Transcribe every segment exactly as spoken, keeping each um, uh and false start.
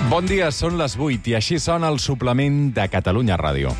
Bon dia, són les vuit i així sona el suplement de Catalunya Ràdio.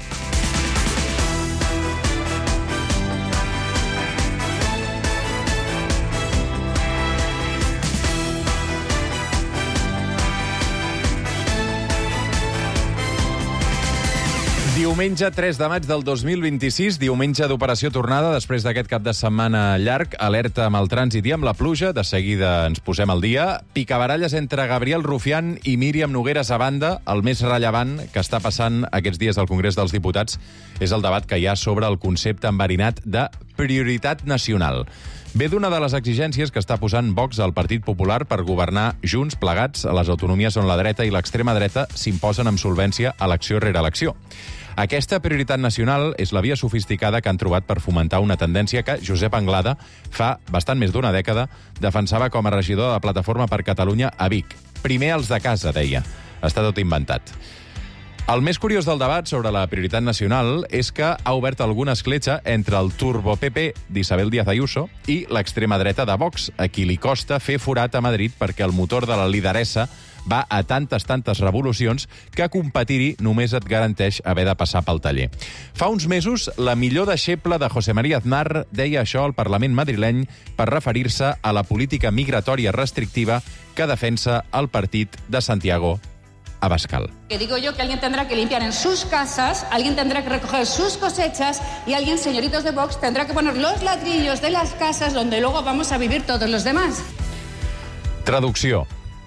Diumenge tres de maig del dos mil vint-i-sis, diumenge d'operació tornada, després d'aquest cap de setmana llarg, alerta amb el trànsit i amb la pluja, de seguida ens posem al dia. Picabaralles entre Gabriel Rufián i Míriam Nogueras a banda. El més rellevant que està passant aquests dies al Congrés dels Diputats és el debat que hi ha sobre el concepte enverinat de prioritat nacional. Ve d'una de les exigències que està posant Vox al Partit Popular per governar junts, plegats, a les autonomies on la dreta i l'extrema dreta s'imposen amb solvència elecció rere elecció. Aquesta prioritat nacional és la via sofisticada que han trobat per fomentar una tendència que Josep Anglada fa bastant més d'una dècada defensava com a regidor de Plataforma per Catalunya a Vic. Primer els de casa, deia. Està tot inventat. El més curiós del debat sobre la prioritat nacional és que ha obert alguna escletxa entre el turbo-P P d'Isabel Díaz Ayuso i l'extrema dreta de Vox, a qui li costa fer forat a Madrid perquè el motor de la lideressa va a tantes, tantes revolucions que competir-hi només et garanteix haver de passar pel taller. Fa uns mesos, la millor deixeble de José María Aznar deia això al Parlament madrileny per referir-se a la política migratòria restrictiva que defensa el partit de Santiago Abascal. Que digo yo que alguien tendrá que limpiar en sus casas, alguien tendrá que recoger sus cosechas y alguien, señoritos de Vox, tendrá que poner los ladrillos de las casas donde luego vamos a vivir todos los demás. Traducció.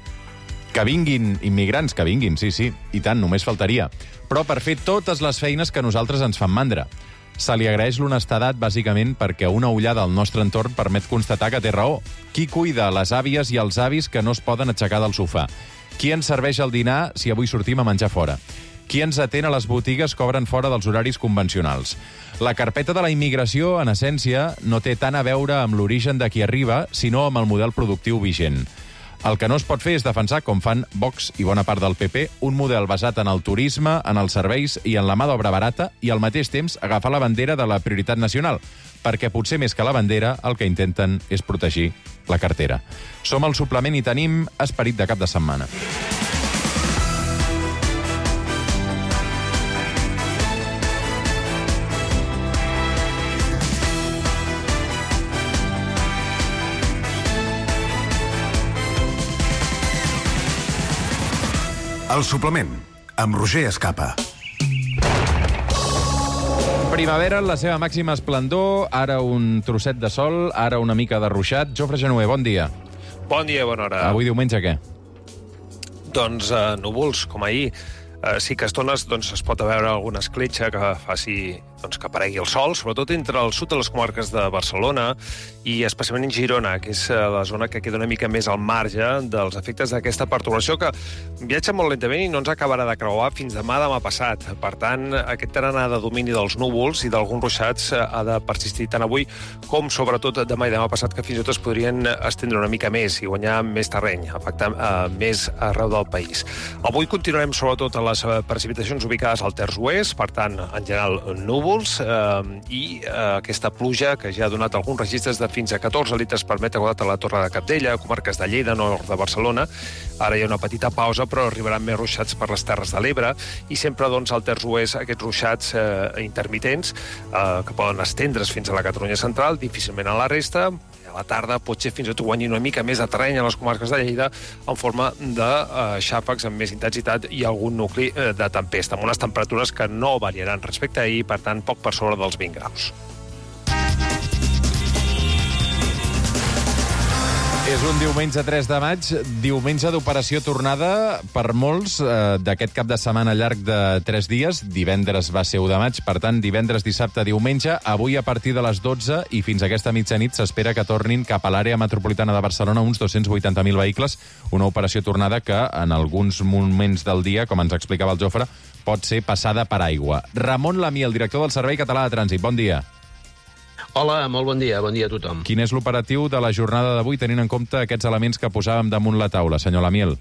Que vinguin immigrants, que vinguin, sí, sí, i tant, només faltaria. Però per fer totes les feines que nosaltres ens fan mandra. Se li agraeix l'honestedat, bàsicament, perquè una ullada al nostre entorn permet constatar que té raó. Qui cuida les àvies i els avis que no es poden aixecar del sofà? Qui ens serveix el dinar si avui sortim a menjar fora? Qui ens atén a les botigues que obren fora dels horaris convencionals? La carpeta de la immigració, en essència, no té tant a veure amb l'origen de qui arriba, sinó amb el model productiu vigent. El que no es pot fer és defensar, com fan Vox i bona part del P P, un model basat en el turisme, en els serveis i en la mà d'obra barata i al mateix temps agafar la bandera de la prioritat nacional, perquè potser més que la bandera el que intenten és protegir la cartera. Som al suplement i tenim esperit de cap de setmana. El suplement, amb Roger Escapa. Primavera en la seva màxima esplendor, ara un trosset de sol, ara una mica de ruixat. Jofre Genuer, bon dia. Bon dia, bona hora. Avui diumenge què? Doncs uh, núvols, com ahir. Uh, sí que a estones doncs, es pot veure alguna escletxa que faci doncs, que aparegui el sol, sobretot entre el sud de les comarques de Barcelona i especialment en Girona, que és la zona que queda una mica més al marge dels efectes d'aquesta perturbació que viatja molt lentament i no ens acabarà de creuar fins demà, demà passat. Per tant, aquest tarannà de domini dels núvols i d'alguns ruixats ha de persistir tant avui com, sobretot, demà i demà passat, que fins i tot es podrien estendre una mica més i guanyar més terreny, afectar uh, més arreu del país. Avui continuarem, sobretot, a les precipitacions ubicades al terç oest, per tant, en general, núvols, eh, i eh, aquesta pluja que ja ha donat alguns registres de fins a catorze litres per metre quadrat a la Torre de Cabdella, comarques de Lleida, nord de Barcelona. Ara hi ha una petita pausa, però arribaran més ruixats per les Terres de l'Ebre i sempre, doncs, al terç oest aquests ruixats eh, intermitents eh, que poden estendre's fins a la Catalunya central, difícilment a la resta. A la tarda potser fins i tot guanyin una mica més de terreny a les comarques de Lleida en forma de eh, xàfecs amb més intensitat i algun nucli eh, de tempesta, amb unes temperatures que no variaran respecte a ahir, per tant, poc per sobre dels vint graus. És un diumenge tres de maig, diumenge d'operació tornada per molts eh, d'aquest cap de setmana llarg de tres dies. Divendres va ser u de maig, per tant, divendres, dissabte, diumenge. Avui, a partir de les dotze i fins a aquesta mitjanit, s'espera que tornin cap a l'àrea metropolitana de Barcelona uns dos-cents vuitanta mil vehicles. Una operació tornada que, en alguns moments del dia, com ens explicava el Jofre, pot ser passada per aigua. Ramon Lamí, el director del Servei Català de Trànsit. Bon dia. Hola, molt bon dia, bon dia a tothom. Quin és l'operatiu de la jornada d'avui, tenint en compte aquests elements que posàvem damunt la taula, senyor Lamiel?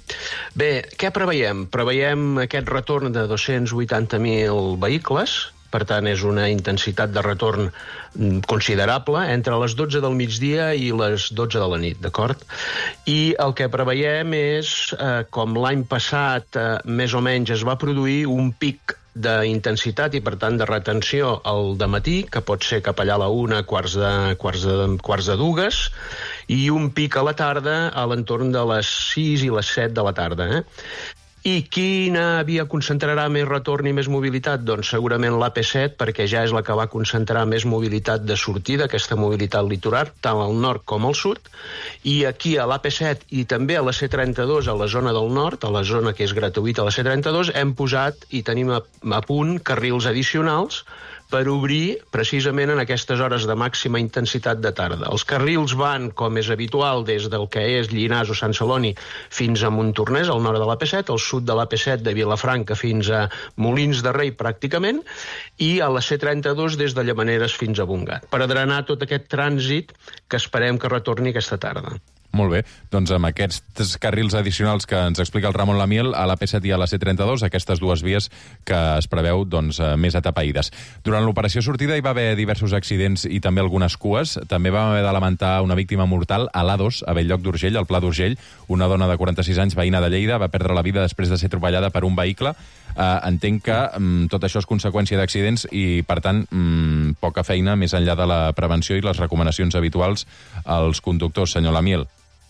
Bé, què preveiem? Preveiem aquest retorn de dos-cents vuitanta mil vehicles per tant és una intensitat de retorn considerable, entre les dotze del migdia i les dotze de la nit, d'acord? I el que preveiem és, eh, com l'any passat, eh, més o menys es va produir un pic d'intensitat i, per tant, de retenció al dematí, que pot ser cap allà a la una, quarts de, quarts de, quarts de dues, i un pic a la tarda a l'entorn de les sis i les set de la tarda. Eh? I quina via concentrarà més retorn i més mobilitat? Doncs segurament l'A P set, perquè ja és la que va concentrar més mobilitat de sortida, aquesta mobilitat litoral, tant al nord com al sud, i aquí a l'A P set i també a la C trenta-dos, a la zona del nord, a la zona que és gratuïta a la C trenta-dos, hem posat i tenim a, a punt carrils addicionals per obrir precisament en aquestes hores de màxima intensitat de tarda. Els carrils van, com és habitual, des del que és Llinars o Sant Celoni fins a Montornès, al nord de l'A P set, al sud de l'A P set de Vilafranca fins a Molins de Rei, pràcticament, i a la C trenta-dos des de Llamaneres fins a Bongat, per drenar tot aquest trànsit que esperem que retorni aquesta tarda. Molt bé, doncs amb aquests carrils addicionals que ens explica el Ramon Lamiel, a l'A P set i a la C trenta-dos, aquestes dues vies que es preveu doncs, més atapeïdes. Durant l'operació sortida hi va haver diversos accidents i també algunes cues. També vam haver de lamentar una víctima mortal a l'A dos, a Bell-lloc d'Urgell, al Pla d'Urgell. Una dona de quaranta-sis anys, veïna de Lleida, va perdre la vida després de ser atropellada per un vehicle. Uh, entenc que um, tot això és conseqüència d'accidents i, per tant, um, poca feina més enllà de la prevenció i les recomanacions habituals als conductors, senyor Lamiel.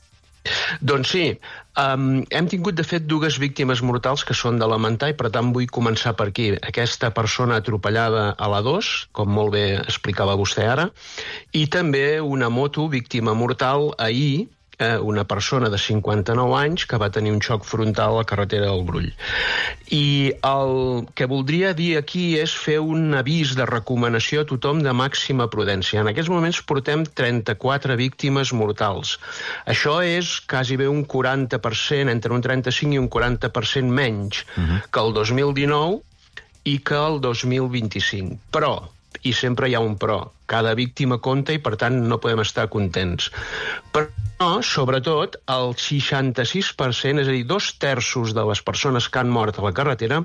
Doncs sí, um, hem tingut de fet dues víctimes mortals que són de lamentar i per tant vull començar per aquí. Aquesta persona atropellada a l'A dos, com molt bé explicava vostè ara, i també una moto víctima mortal ahir, eh, una persona de cinquanta-nou anys que va tenir un xoc frontal a la carretera del Brull. I el que voldria dir aquí és fer un avís de recomanació a tothom de màxima prudència. En aquests moments portem trenta-quatre víctimes mortals. Això és quasi bé un quaranta per cent, entre un trenta-cinc i un quaranta per cent menys uh-huh. que el dos mil dinou i que el dos mil vint-i-cinc. Però, i sempre hi ha un però, cada víctima compta i per tant no podem estar contents. Però, sobretot, el seixanta-sis per cent, és a dir, dos terços de les persones que han mort a la carretera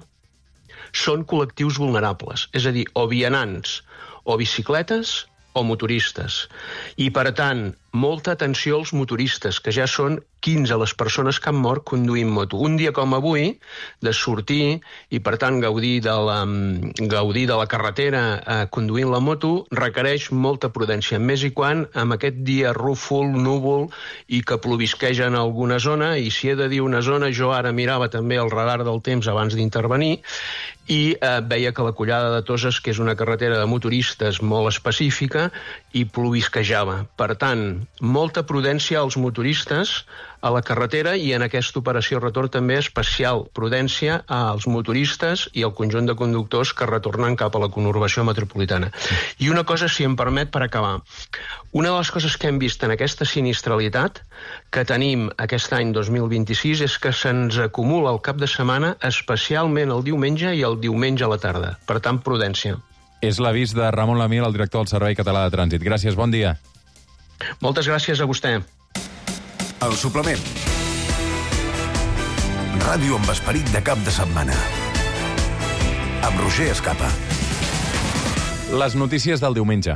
són col·lectius vulnerables, és a dir, o vianants, o bicicletes, o motoristes. I, per tant, molta atenció als motoristes, que ja són quinze les persones que han mort conduint moto. Un dia com avui, de sortir i, per tant, gaudir de la, gaudir de la carretera eh, conduint la moto, requereix molta prudència. Més i quan, amb aquest dia rúfol, núvol, i que plovisqueja en alguna zona, i si he de dir una zona, jo ara mirava també el radar del temps abans d'intervenir, i eh, veia que la Collada de Toses, que és una carretera de motoristes molt específica, i plovisquejava. Per tant, molta prudència als motoristes a la carretera i en aquesta operació retorn també especial prudència als motoristes i al conjunt de conductors que retornen cap a la conurbació metropolitana. I una cosa, si em permet, per acabar. Una de les coses que hem vist en aquesta sinistralitat que tenim aquest any dos mil vint-i-sis és que se'ns acumula el cap de setmana, especialment el diumenge i el diumenge a la tarda. Per tant, prudència. És l'avís de Ramon Lamiel, el director del Servei Català de Trànsit. Gràcies, bon dia. Moltes gràcies a vostè. El suplement. Ràdio amb esperit de cap de setmana. Amb Roger Escapa. Les notícies del diumenge.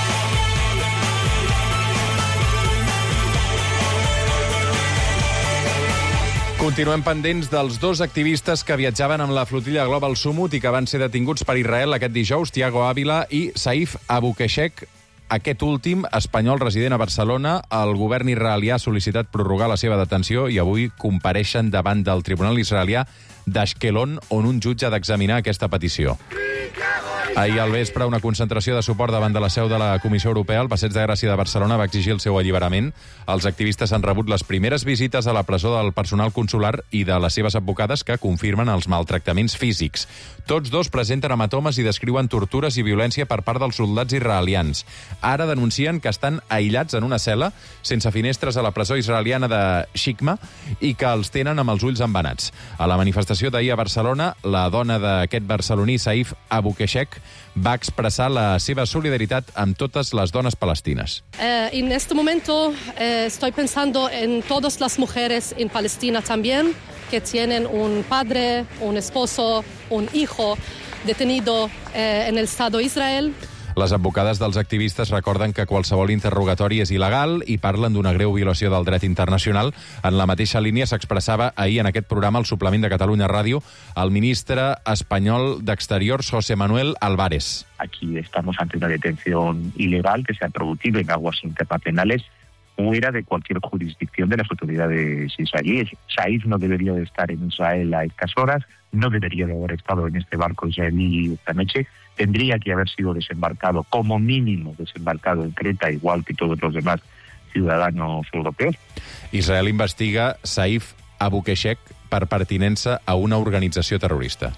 Continuem pendents dels dos activistes que viatjaven amb la flotilla Global Sumut i que van ser detinguts per Israel aquest dijous, Thiago Ávila i Saif Abukeshek. Aquest últim, espanyol resident a Barcelona, el govern israelià ha sol·licitat prorrogar la seva detenció i avui compareixen davant del tribunal israelià d'Ashkelon, on un jutge ha d'examinar aquesta petició. Ahir al vespre, una concentració de suport davant de la seu de la Comissió Europea al Passeig de Gràcia de Barcelona va exigir el seu alliberament. Els activistes han rebut les primeres visites a la presó del personal consular i de les seves advocades que confirmen els maltractaments físics. Tots dos presenten hematomes i descriuen tortures i violència per part dels soldats israelians. Ara denuncien que estan aïllats en una cel·la, sense finestres a la presó israeliana de Shikma, i que els tenen amb els ulls embenats. A la manifestació d'ahir a Barcelona, la dona d'aquest barceloní, Saif Abukeshek, va expressar la seva solidaritat amb totes les dones palestines. Eh, en este momento eh, estoy pensando en todas las mujeres en Palestina también, que tienen un padre, un esposo, un hijo, detenido eh, en el Estado de Israel. Les advocades dels activistes recorden que qualsevol interrogatori és il·legal i parlen d'una greu violació del dret internacional. En la mateixa línia s'expressava ahir en aquest programa, el suplement de Catalunya Ràdio, el ministre espanyol d'Exteriors, José Manuel Álvarez. Aquí estamos ante una detención ilegal que se ha producido en aguas internacionales fuera de cualquier jurisdicción de las autoridades israelíes. Saif no debería de estar en Israel a estas horas, no debería de haber estado en este barco israelí esta noche, tendría que haber sido desembarcado, como mínimo desembarcado en Creta, igual que todos los demás ciudadanos europeos. Israel investiga Saif Abu Keshek per pertinença a una organització terrorista.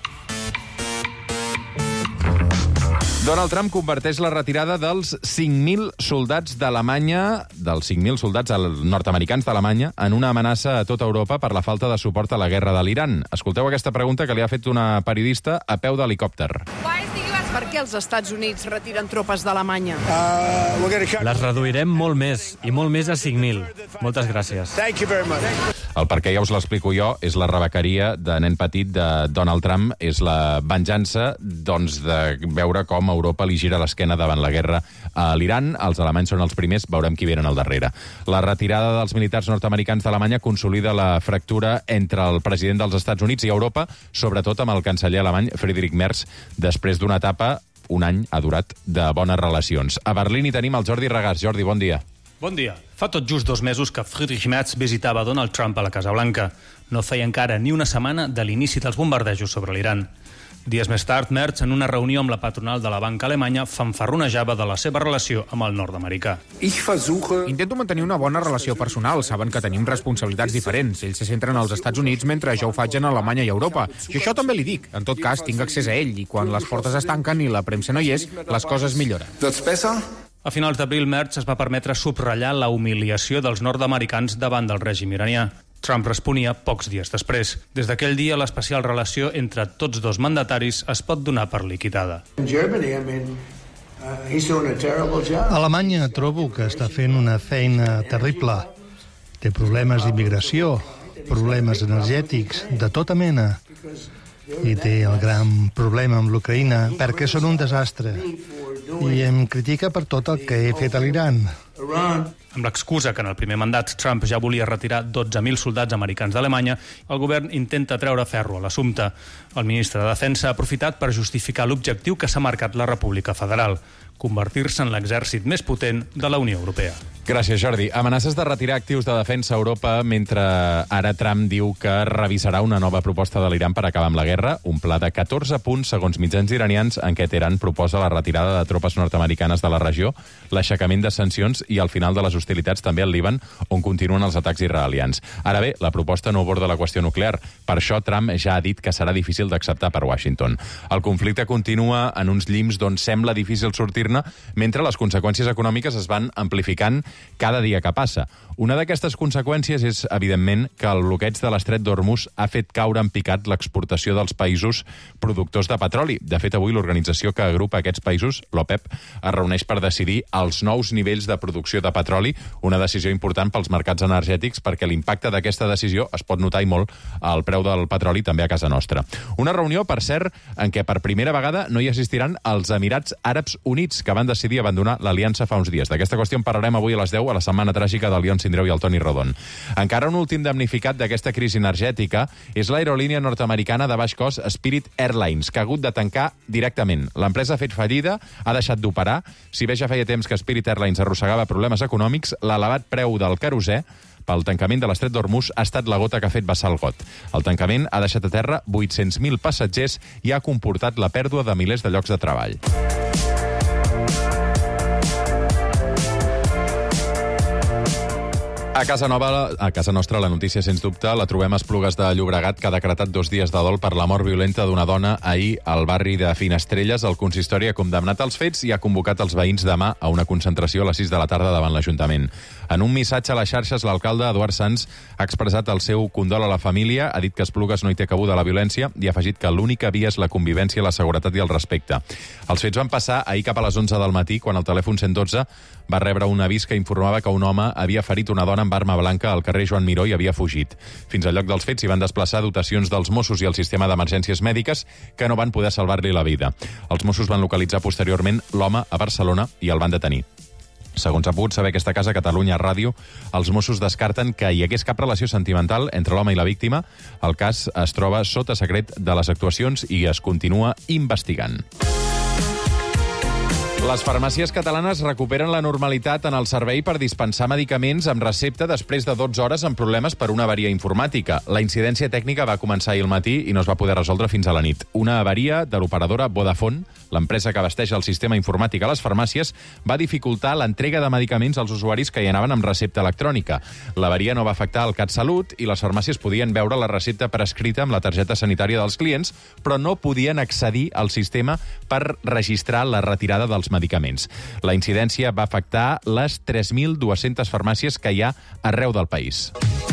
Donald Trump converteix la retirada dels cinc mil soldats d'Alemanya, dels cinc mil soldats nord-americans d'Alemanya, en una amenaça a tota Europa per la falta de suport a la guerra de l'Iran. Escolteu aquesta pregunta que li ha fet una periodista a peu d'helicòpter. Per què els Estats Units retiren tropes d'Alemanya? Les reduirem molt més, i molt més a cinc mil. Moltes gràcies. El per què ja us l'explico jo, és la rebequeria de nen petit de Donald Trump, és la venjança doncs, de veure com Europa li gira l'esquena davant la guerra a l'Iran. Els alemanys són els primers, veurem qui venen al darrere. La retirada dels militars nord-americans d'Alemanya consolida la fractura entre el president dels Estats Units i Europa, sobretot amb el canceller alemany Friedrich Merz, després d'una etapa, un any ha durat, de bones relacions. A Berlín hi tenim el Jordi Regàs. Jordi, bon dia. Bon dia. Fa tot just dos mesos que Friedrich Merz visitava Donald Trump a la Casa Blanca. No feia encara ni una setmana de l'inici dels bombardejos sobre l'Iran. Dies més tard, Merz, en una reunió amb la patronal de la banca alemanya, fanfarronejava de la seva relació amb el nord-americà. Intento mantenir una bona relació personal. Saben que tenim responsabilitats diferents. Ells se centren als Estats Units mentre jo ho faig en Alemanya i Europa. I això també li dic. En tot cas, tinc accés a ell i quan les portes es tanquen i la premsa no hi és, les coses milloren. A finals d'abril, Merz es va permetre subratllar la humiliació dels nord-americans davant del règim iranià. Trump responia pocs dies després. Des d'aquell dia, l'especial relació entre tots dos mandataris es pot donar per liquidada. Alemanya trobo que està fent una feina terrible. Té problemes d'immigració, problemes energètics, de tota mena. I té el gran problema amb l'Ucraïna, perquè són un desastre. I em critica per tot el que he fet a l'Iran. Amb l'excusa que en el primer mandat Trump ja volia retirar dotze mil soldats americans d'Alemanya, el govern intenta treure ferro a l'assumpte. El ministre de Defensa ha aprofitat per justificar l'objectiu que s'ha marcat la República Federal, convertir-se en l'exèrcit més potent de la Unió Europea. Gràcies, Jordi. Amenaces de retirar actius de defensa a Europa mentre ara Trump diu que revisarà una nova proposta de l'Iran per acabar amb la guerra, un pla de catorze punts, segons mitjans iranians, en què Teheran proposa la retirada de tropes nord-americanes de la regió, l'aixecament de sancions i el final de les hostilitats també al Líban, on continuen els atacs israelians. Ara bé, la proposta no aborda la qüestió nuclear. Per això, Trump ja ha dit que serà difícil d'acceptar per Washington. El conflicte continua en uns llims d'on sembla difícil sortir-ne, mentre les conseqüències econòmiques es van amplificant cada dia que passa. Una d'aquestes conseqüències és, evidentment, que el bloqueig de l'estret d'Hormuz ha fet caure en picat l'exportació dels països productors de petroli. De fet, avui l'organització que agrupa aquests països, l'OPEP, es reuneix per decidir els nous nivells de producció de petroli, una decisió important pels mercats energètics perquè l'impacte d'aquesta decisió es pot notar i molt al preu del petroli també a casa nostra. Una reunió, per cert, en què per primera vegada no hi assistiran els Emirats Àrabs Units, que van decidir abandonar l'aliança fa uns dies. D'aquesta qüestió en parlarem avui a les deu a la setmana tràgica del Lion Sindreu i el Toni Rodon. Encara un últim damnificat d'aquesta crisi energètica és l'aerolínia nord-americana de baix cost Spirit Airlines, que ha hagut de tancar directament. L'empresa ha fet fallida, ha deixat d'operar. Si bé ja feia temps que Spirit Airlines arrossegava problemes econòmics, l'elevat preu del querosè pel tancament de l'estret d'Hormuz ha estat la gota que ha fet vessar el got. El tancament ha deixat a terra vuit-cents mil passatgers i ha comportat la pèrdua de milers de llocs de treball. A casa nova, a casa nostra, la notícia, sens dubte, la trobem a Esplugues de Llobregat, que ha decretat dos dies de dol per la mort violenta d'una dona ahir al barri de Finestrelles. El consistori ha condemnat els fets i ha convocat els veïns demà a una concentració a les sis de la tarda davant l'Ajuntament. En un missatge a les xarxes, l'alcalde Eduard Sans ha expressat el seu condol a la família, ha dit que Esplugues no hi té cabuda la violència i ha afegit que l'única via és la convivència, la seguretat i el respecte. Els fets van passar ahir cap a les onze del matí, quan el telèfon cent dotze va rebre un avís que informava que un home havia ferit una dona amb arma blanca al carrer Joan Miró i havia fugit. Fins al lloc dels fets s'hi van desplaçar dotacions dels Mossos i el sistema d'emergències mèdiques que no van poder salvar-li la vida. Els Mossos van localitzar posteriorment l'home a Barcelona i el van detenir. Segons ha pogut saber aquesta casa, Catalunya Ràdio, els Mossos descarten que hi hagués cap relació sentimental entre l'home i la víctima. El cas es troba sota secret de les actuacions i es continua investigant. Les farmàcies catalanes recuperen la normalitat en el servei per dispensar medicaments amb recepta després de dotze hores amb problemes per una avaria informàtica. La incidència tècnica va començar ahir al matí i no es va poder resoldre fins a la nit. Una avaria de l'operadora Vodafone, l'empresa que abasteix el sistema informàtic a les farmàcies, va dificultar l'entrega de medicaments als usuaris que hi anaven amb recepta electrònica. L'avaria no va afectar el CatSalut i les farmàcies podien veure la recepta prescrita amb la targeta sanitària dels clients, però no podien accedir al sistema per registrar la retirada dels medicaments. La incidència va afectar les tres mil dues-centes farmàcies que hi ha arreu del país.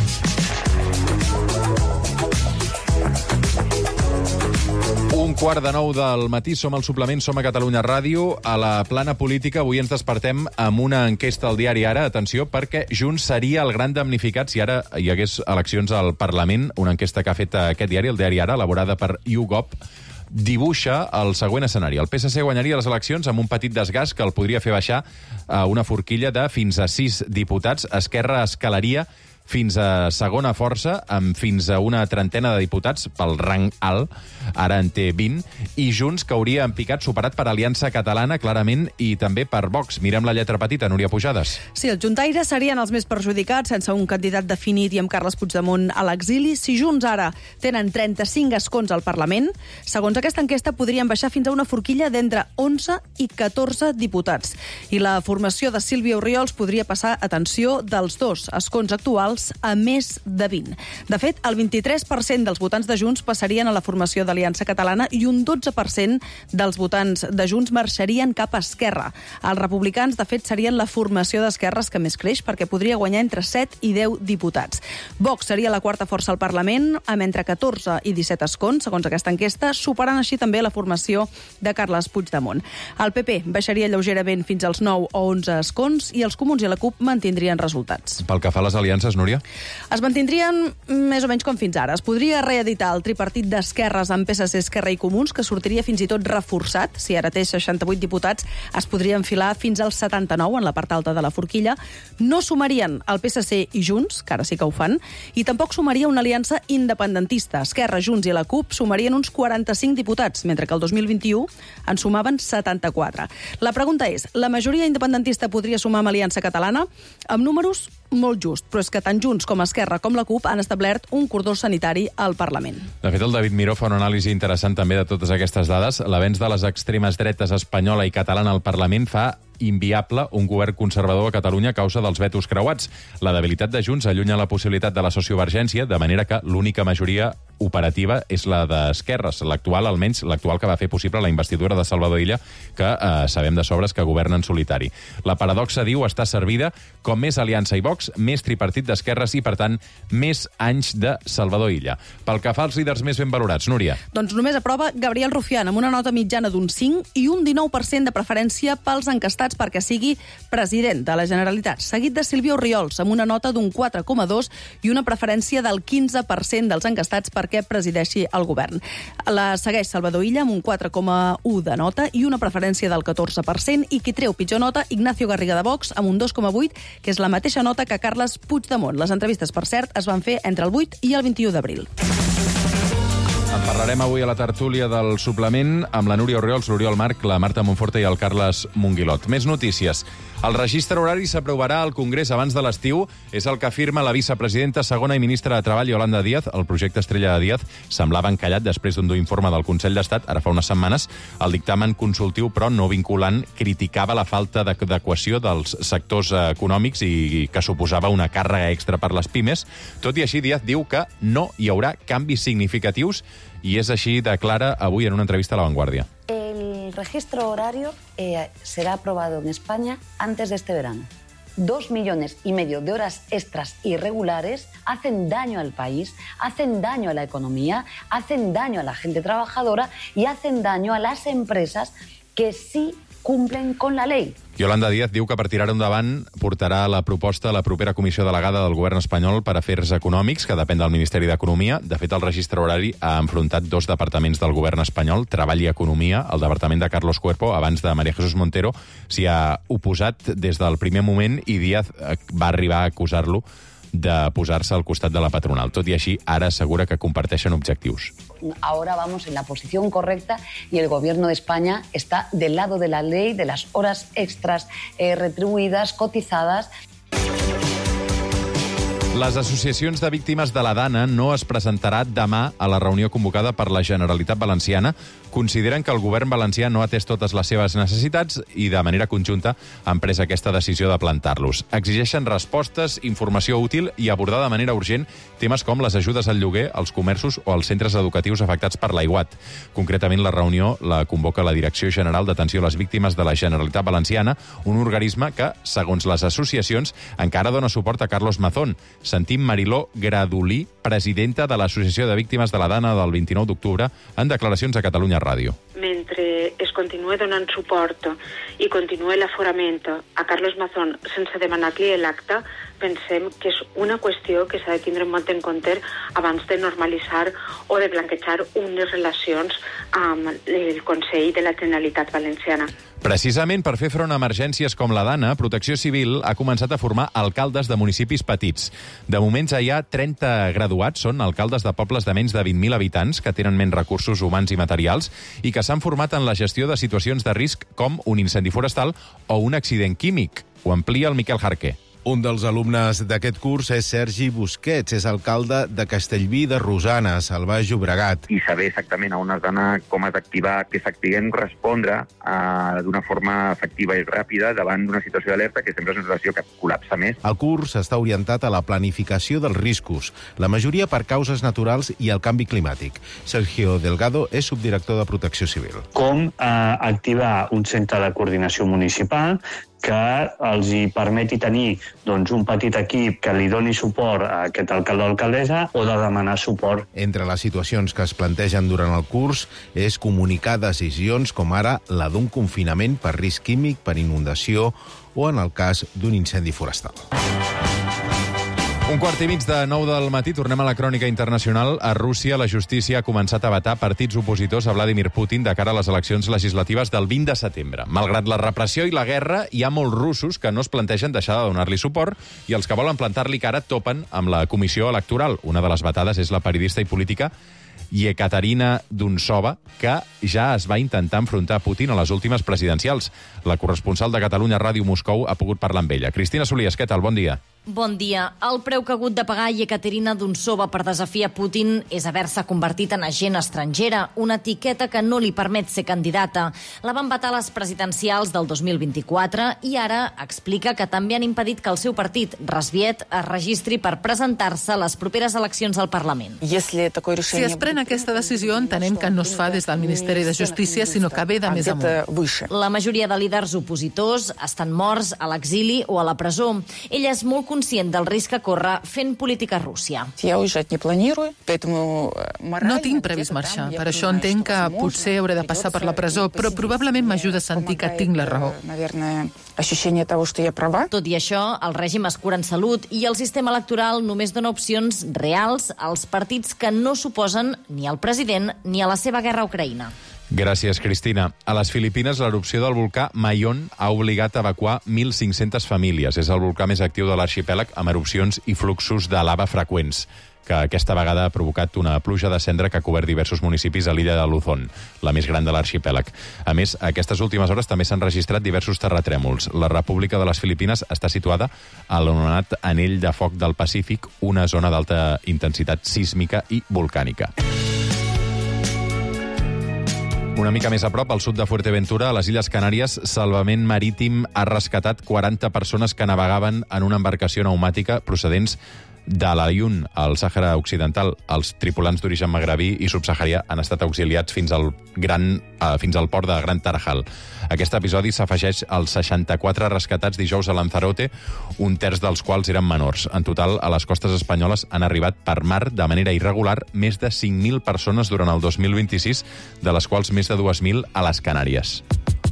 Un quart de nou del matí, som al suplement, som a Catalunya Ràdio. A la plana política avui ens despertem amb una enquesta al diari Ara. Atenció, perquè Junts seria el gran damnificat si ara hi hagués eleccions al Parlament. Una enquesta que ha fet aquest diari, el diari Ara, elaborada per YouGov, dibuixa el següent escenari. El P S C guanyaria les eleccions amb un petit desgast que el podria fer baixar a una forquilla de fins a sis diputats. Esquerra escalaria fins a segona força, amb fins a una trentena de diputats pel rang alt, ara en té vint, i Junts cauria en picat, superat per Aliança Catalana, clarament, i també per Vox. Mirem la lletra petita, Núria Pujades. Sí, els juntaires serien els més perjudicats, sense un candidat definit i amb Carles Puigdemont a l'exili. Si Junts ara tenen trenta-cinc escons al Parlament, segons aquesta enquesta podrien baixar fins a una forquilla d'entre onze i catorze diputats. I la formació de Sílvia Orriols podria passar, atenció, dels dos escons actuals a més de vint. De fet, el vint-i-tres per cent dels votants de Junts passarien a la formació d'Aliança Catalana i un dotze per cent dels votants de Junts marxarien cap a Esquerra. Els republicans, de fet, serien la formació d'esquerres que més creix perquè podria guanyar entre set i deu diputats. Vox seria la quarta força al Parlament amb entre catorze i disset escons, segons aquesta enquesta, superant així també la formació de Carles Puigdemont. El P P baixaria lleugerament fins als nou o onze escons i els Comuns i la CUP mantindrien resultats. Pel que fa a les aliances, Núria? Es mantindrien més o menys com fins ara. Es podria reeditar el tripartit d'esquerres amb P S C, Esquerra i Comuns, que sortiria fins i tot reforçat. Si ara té seixanta-vuit diputats, es podria enfilar fins als setanta-nou en la part alta de la forquilla. No sumarien el P S C i Junts, que ara sí que ho fan, i tampoc sumaria una aliança independentista. Esquerra, Junts i la CUP sumarien uns quaranta-cinc diputats, mentre que el dos mil vint-i-u en sumaven setanta-quatre. La pregunta és, la majoria independentista podria sumar amb Aliança Catalana? Amb números molt just, però és que tant Junts com Esquerra com la CUP han establert un cordó sanitari al Parlament. De fet, el David Miró fa una anàlisi interessant també de totes aquestes dades. L'avenç de les extremes dretes espanyola i catalana al Parlament fa inviable un govern conservador a Catalunya a causa dels vetos creuats. La debilitat de Junts allunya la possibilitat de la sociovergència, de manera que l'única majoria operativa és la d'esquerres, l'actual, almenys l'actual que va fer possible la investidura de Salvador Illa, que eh, sabem de sobres que governa en solitari. La paradoxa, diu, està servida com més Aliança i Vox, més tripartit d'esquerres i, per tant, més anys de Salvador Illa. Pel que fa als líders més ben valorats, Núria. Doncs només aprova Gabriel Rufián amb una nota mitjana d'un cinc i un dinou per cent de preferència pels encastats perquè sigui president de la Generalitat, seguit de Sílvia Orriols amb una nota d'un quatre coma dos i una preferència del quinze per cent dels encastats perquè presideixi el govern. La segueix Salvador Illa amb un quatre coma u de nota i una preferència del catorze per cent i qui treu pitjor nota, Ignacio Garriga de Vox, amb un dos coma vuit, que és la mateixa nota que Carles Puigdemont. Les entrevistes, per cert, es van fer entre el vuit i el vint-i-u d'abril. En parlarem avui a la tertúlia del suplement amb la Núria Orriols, l'Oriol Marc, la Marta Monforte i el Carles Monguilot. Més notícies. El registre horari s'aprovarà al Congrés abans de l'estiu. És el que afirma la vicepresidenta segona i ministra de Treball, Yolanda Díaz. El projecte estrella de Díaz semblava encallat després d'un dur informe del Consell d'Estat, ara fa unes setmanes. El dictamen consultiu, però no vinculant, criticava la falta d'adequació dels sectors econòmics i que suposava una càrrega extra per les pimes. Tot i així, Díaz diu que no hi haurà canvis significatius i és així declara avui en una entrevista a La Vanguardia. El registro horario eh, será aprobado en España antes de este verano. dos millones y medio de horas extras irregulares hacen daño al país, hacen daño a la economía, hacen daño a la gente trabajadora y hacen daño a las empresas que sí cumplen con la ley. Yolanda Díaz diu que per tirar endavant portarà la proposta a la propera comissió delegada del govern espanyol per afers econòmics, que depèn del Ministeri d'Economia. De fet, el registre horari ha enfrontat dos departaments del govern espanyol, Treball i Economia. El departament de Carlos Cuerpo, abans de María Jesús Montero, s'hi ha oposat des del primer moment i Díaz va arribar a acusar-lo de posar-se al costat de la patronal. Tot i així, ara assegura que comparteixen objectius. Ahora vamos en la posición correcta y el Gobierno de España está del lado de la ley, de las horas extras eh, retribuïdes, cotizadas. Les associacions de víctimes de la Dana no es presentarà demà a la reunió convocada per la Generalitat Valenciana. Consideren que el govern valencià no ha atès totes les seves necessitats i, de manera conjunta, han pres aquesta decisió de plantar-los. Exigeixen respostes, informació útil i abordar de manera urgent temes com les ajudes al lloguer, als comerços o als centres educatius afectats per l'aiguat. Concretament, la reunió la convoca la Direcció General d'Atenció a les Víctimes de la Generalitat Valenciana, un organisme que, segons les associacions, encara dona suport a Carlos Mazón. Sentim Mariló Gradolí, presidenta de l'Associació de Víctimes de la Dana del vint-i-nou d'octubre, en declaracions a Catalunya Ràdio. Mentre es continue donant suport i continue l'aforament a Carlos Mazón sense demanar-li l'acte, pensem que és una qüestió que s'ha de tindre molt en compte abans de normalitzar o de blanquejar unes relacions amb el Consell de la Generalitat Valenciana. Precisament per fer front a emergències com la Dana, Protecció Civil ha començat a formar alcaldes de municipis petits. De moment ja hi ha trenta graduats, són alcaldes de pobles de menys de vint mil habitants que tenen menys recursos humans i materials i que s'han format en la gestió de situacions de risc com un incendi forestal o un accident químic. Ho amplia el Miquel Jarqué. Un dels alumnes d'aquest curs és Sergi Busquets, és alcalde de Castellví de Rosanes, al Baix Llobregat. I saber exactament a on has d'anar, com has d'activar, que sapiguem respondre uh, d'una forma efectiva i ràpida davant d'una situació d'alerta que sempre és una situació que col·lapsa més. El curs està orientat a la planificació dels riscos, la majoria per causes naturals i el canvi climàtic. Sergio Delgado és subdirector de Protecció Civil. Com eh, activar un centre de coordinació municipal que els hi permeti tenir doncs, un petit equip que li doni suport a aquest alcalde o alcaldessa o de demanar suport. Entre les situacions que es plantegen durant el curs és comunicar decisions com ara la d'un confinament per risc químic, per inundació o en el cas d'un incendi forestal. Un quart i mig de nou del matí, tornem a la crònica internacional. A Rússia, la justícia ha començat a vetar partits opositors a Vladimir Putin de cara a les eleccions legislatives del vint de setembre. Malgrat la repressió i la guerra, hi ha molts russos que no es plantegen deixar de donar-li suport i els que volen plantar-li cara topen amb la comissió electoral. Una de les vetades és la periodista i política Yekaterina Duntsova, que ja es va intentar enfrontar a Putin a les últimes presidencials. La corresponsal de Catalunya Ràdio Moscou ha pogut parlar amb ella. Cristina Solies, què tal? Bon dia. Bon dia. El preu que ha hagut de pagar Yekaterina Duntsova per desafiar Putin és haver-se convertit en agent estrangera, una etiqueta que no li permet ser candidata. La van vetar les presidencials del dos mil vint-i-quatre i ara explica que també han impedit que el seu partit, Razviet, es registri per presentar-se a les properes eleccions al Parlament. Si es pren aquesta decisió, entenem que no es fa des del Ministeri de Justícia, sinó que ve de més amunt. La majoria de líders opositors estan morts a l'exili o a la presó. Ella és molt conscient del risc que corre fent política a Rússia. No tinc previst marxar, per això entenc que potser hauré de passar per la presó, però probablement m'ajuda a sentir que tinc la raó. Tot i això, el règim es cura en salut i el sistema electoral només dona opcions reals als partits que no s'oposen ni al president ni a la seva guerra a Ucraïna. Gràcies, Cristina. A les Filipines, l'erupció del volcà Mayon ha obligat a evacuar mil cinc-centes famílies. És el volcà més actiu de l'arxipèlag, amb erupcions i fluxos de lava freqüents, que aquesta vegada ha provocat una pluja de cendra que ha cobert diversos municipis a l'illa de Luzon, la més gran de l'arxipèlag. A més, aquestes últimes hores també s'han registrat diversos terratrèmols. La República de les Filipines està situada a l'anomenat Anell de Foc del Pacífic, una zona d'alta intensitat sísmica i volcànica. Una mica més a prop, al sud de Fuerteventura, a les Illes Canàries, Salvament Marítim ha rescatat quaranta persones que navegaven en una embarcació pneumàtica procedents De l'Ayun al Sàhara Occidental, els tripulants d'origen magrebí i subsaharià han estat auxiliats fins al, gran, eh, fins al port de Gran Tarajal. Aquest episodi s'afegeix als seixanta-quatre rescatats dijous a Lanzarote, un terç dels quals eren menors. En total, a les costes espanyoles han arribat per mar de manera irregular més de cinc mil persones durant el dos mil vint-i-sis, de les quals més de dues mil a les Canàries.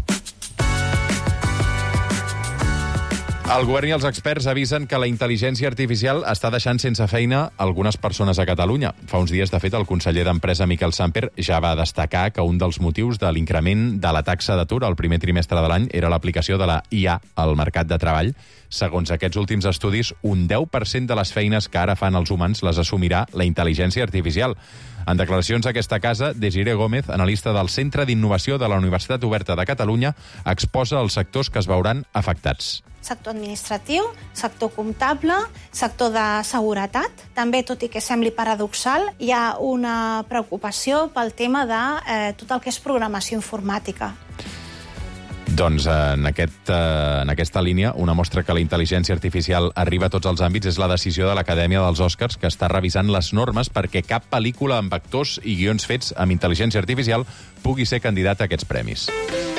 El govern i els experts avisen que la intel·ligència artificial està deixant sense feina algunes persones a Catalunya. Fa uns dies, de fet, el conseller d'Empresa, Miquel Samper, ja va destacar que un dels motius de l'increment de la taxa d'atur al primer trimestre de l'any era l'aplicació de la I A al mercat de treball. Segons aquests últims estudis, un deu per cent de les feines que ara fan els humans les assumirà la intel·ligència artificial. En declaracions a aquesta casa, Desiree Gómez, analista del Centre d'Innovació de la Universitat Oberta de Catalunya, exposa els sectors que es veuran afectats. Sector administratiu, sector comptable, sector de seguretat. També, tot i que sembli paradoxal, hi ha una preocupació pel tema de eh, tot el que és programació informàtica. Doncs en, aquest, eh, en aquesta línia, una mostra que la intel·ligència artificial arriba a tots els àmbits és la decisió de l'Acadèmia dels Oscars, que està revisant les normes perquè cap pel·lícula amb actors i guions fets amb intel·ligència artificial pugui ser candidat a aquests premis.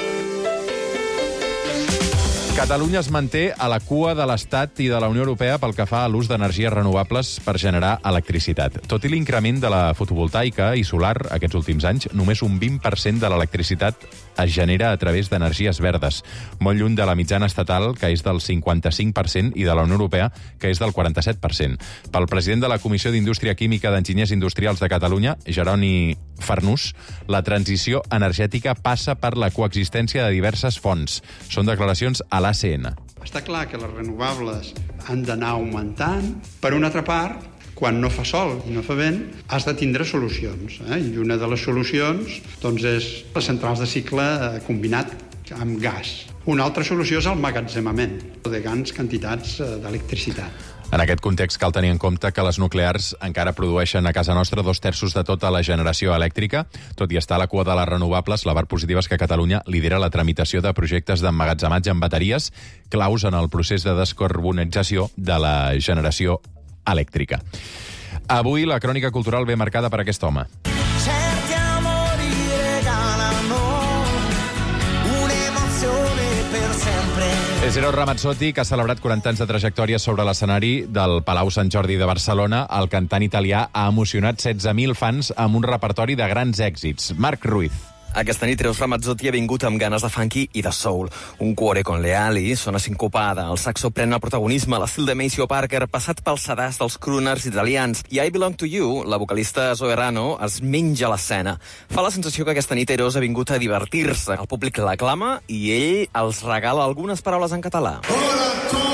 Catalunya es manté a la cua de l'Estat i de la Unió Europea pel que fa a l'ús d'energies renovables per generar electricitat. Tot i l'increment de la fotovoltaica i solar aquests últims anys, només un vint per cent de l'electricitat es genera a través d'energies verdes, molt lluny de la mitjana estatal, que és del cinquanta-cinc per cent, i de la Unió Europea, que és del quaranta-set per cent. Pel president de la Comissió d'Indústria Química d'Enginyers Industrials de Catalunya, Jeroni Farnús, la transició energètica passa per la coexistència de diverses fonts. Són declaracions a l'A C N. Està clar que les renovables han d'anar augmentant. Per una altra part, quan no fa sol i no fa vent, has de tindre solucions. Eh? I una de les solucions doncs, és les centrals de cicle combinat amb gas. Una altra solució és el emmagatzemament de grans quantitats d'electricitat. En aquest context cal tenir en compte que les nuclears encara produeixen a casa nostra dos terços de tota la generació elèctrica. Tot i estar a la cua de les renovables, la part positiva és que Catalunya lidera la tramitació de projectes d'emmagatzematge en bateries, claus en el procés de descarbonització de la generació elèctrica. Avui la crònica cultural ve marcada per aquest home. És Eros Ramazzotti, que ha celebrat quaranta anys de trajectòria sobre l'escenari del Palau Sant Jordi de Barcelona. El cantant italià ha emocionat setze mil fans amb un repertori de grans èxits. Marc Ruiz. Aquesta nit Eros Ramazzotti ha vingut amb ganes de funky i de soul. Un cuore con le ali sona sincopada, el saxo pren el protagonisme a l'estil de Maceo Parker, passat pel sedàs dels crooners italians, i I Belong to You, la vocalista Zoe Rano, es menja l'escena. Fa la sensació que aquesta nit Eros ha vingut a divertir-se. El públic l'aclama i ell els regala algunes paraules en català. Hola, com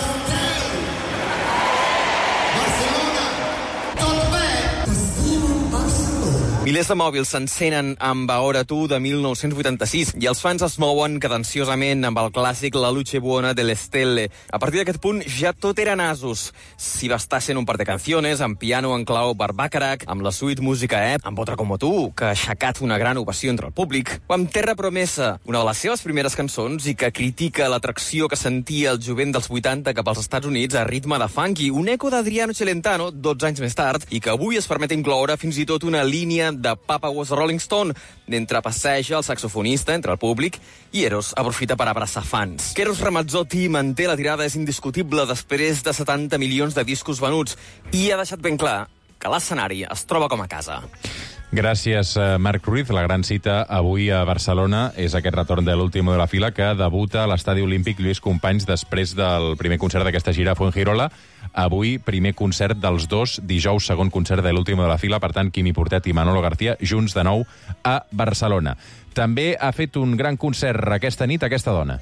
milers de mòbils s'encenen amb Ahora tu de mil nou-cents vuitanta-sis i els fans es mouen cadenciosament amb el clàssic La luce buona de l'Estelle. A partir d'aquest punt ja tot era nasos. Si bastassen un par de canciones, amb piano en clau per Bacharach, amb la suite Música E, amb Otra como tu, que ha aixecat una gran ovació entre el públic, o amb Terra Promesa, una de les seves primeres cançons i que critica l'atracció que sentia el jovent dels vuitanta cap als Estats Units a ritme de funky, un eco d'Adriano Celentano, dotze anys més tard, i que avui es permet incloure fins i tot una línia de Papa Was a Rolling Stone, mentre passeja el saxofonista entre el públic i Eros aprofita per abraçar fans. Que Eros Ramazzotti manté la tirada és indiscutible després de setanta milions de discos venuts i ha deixat ben clar que l'escenari es troba com a casa. Gràcies, Marc Ruiz. La gran cita avui a Barcelona és aquest retorn de l'último de la fila, que debuta a l'Estadi Olímpic Lluís Companys després del primer concert d'aquesta gira a Fuengirola. Avui, primer concert dels dos, dijous, segon concert de l'último de la fila, per tant, Quimi Portet i Manolo García, junts de nou a Barcelona. També ha fet un gran concert aquesta nit aquesta dona.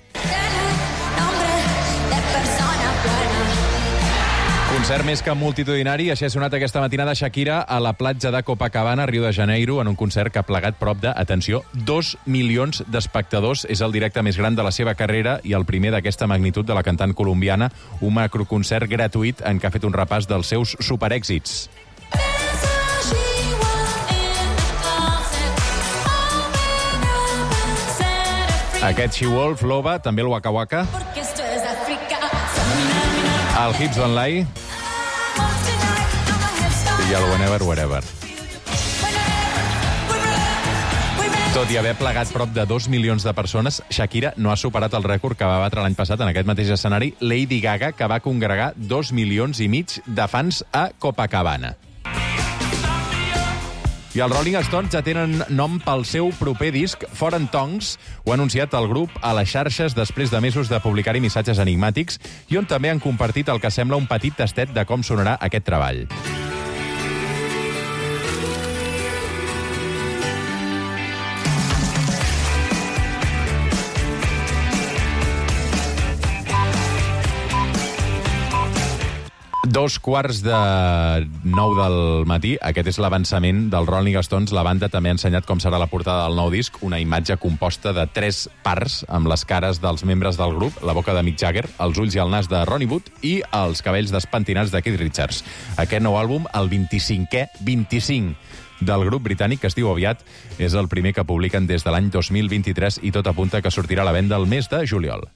Concert més que multitudinari, així ha sonat aquesta matinada Shakira a la platja de Copacabana, Rio de Janeiro, en un concert que ha plegat prop de, atenció, dos milions d'espectadors. És el directe més gran de la seva carrera i el primer d'aquesta magnitud de la cantant colombiana, un macroconcert gratuït en què ha fet un repàs dels seus superèxits. Aquest She Wolf, Loba, també el Waka Waka, el Hips Don't Lie, I el Whenever, Wherever. Tot i haver plegat prop de dos milions de persones, Shakira no ha superat el rècord que va batre l'any passat en aquest mateix escenari Lady Gaga, que va congregar dos milions i mig de fans a Copacabana. I els Rolling Stones ja tenen nom pel seu proper disc, Foreign Tongues. Ho ha anunciat el grup a les xarxes després de mesos de publicar-hi missatges enigmàtics i on també han compartit el que sembla un petit tastet de com sonarà aquest treball. Dos quarts de nou del matí, aquest és l'avançament del Rolling Stones. La banda també ha ensenyat com serà la portada del nou disc, una imatge composta de tres parts amb les cares dels membres del grup, la boca de Mick Jagger, els ulls i el nas de Ronnie Wood i els cabells despentinats de Keith Richards. Aquest nou àlbum, el vint-i-cinquè, vint-i-cinc del grup britànic, que es diu Aviat, és el primer que publiquen des de l'any dos mil vint-i-tres i tot apunta que sortirà a la venda el mes de juliol.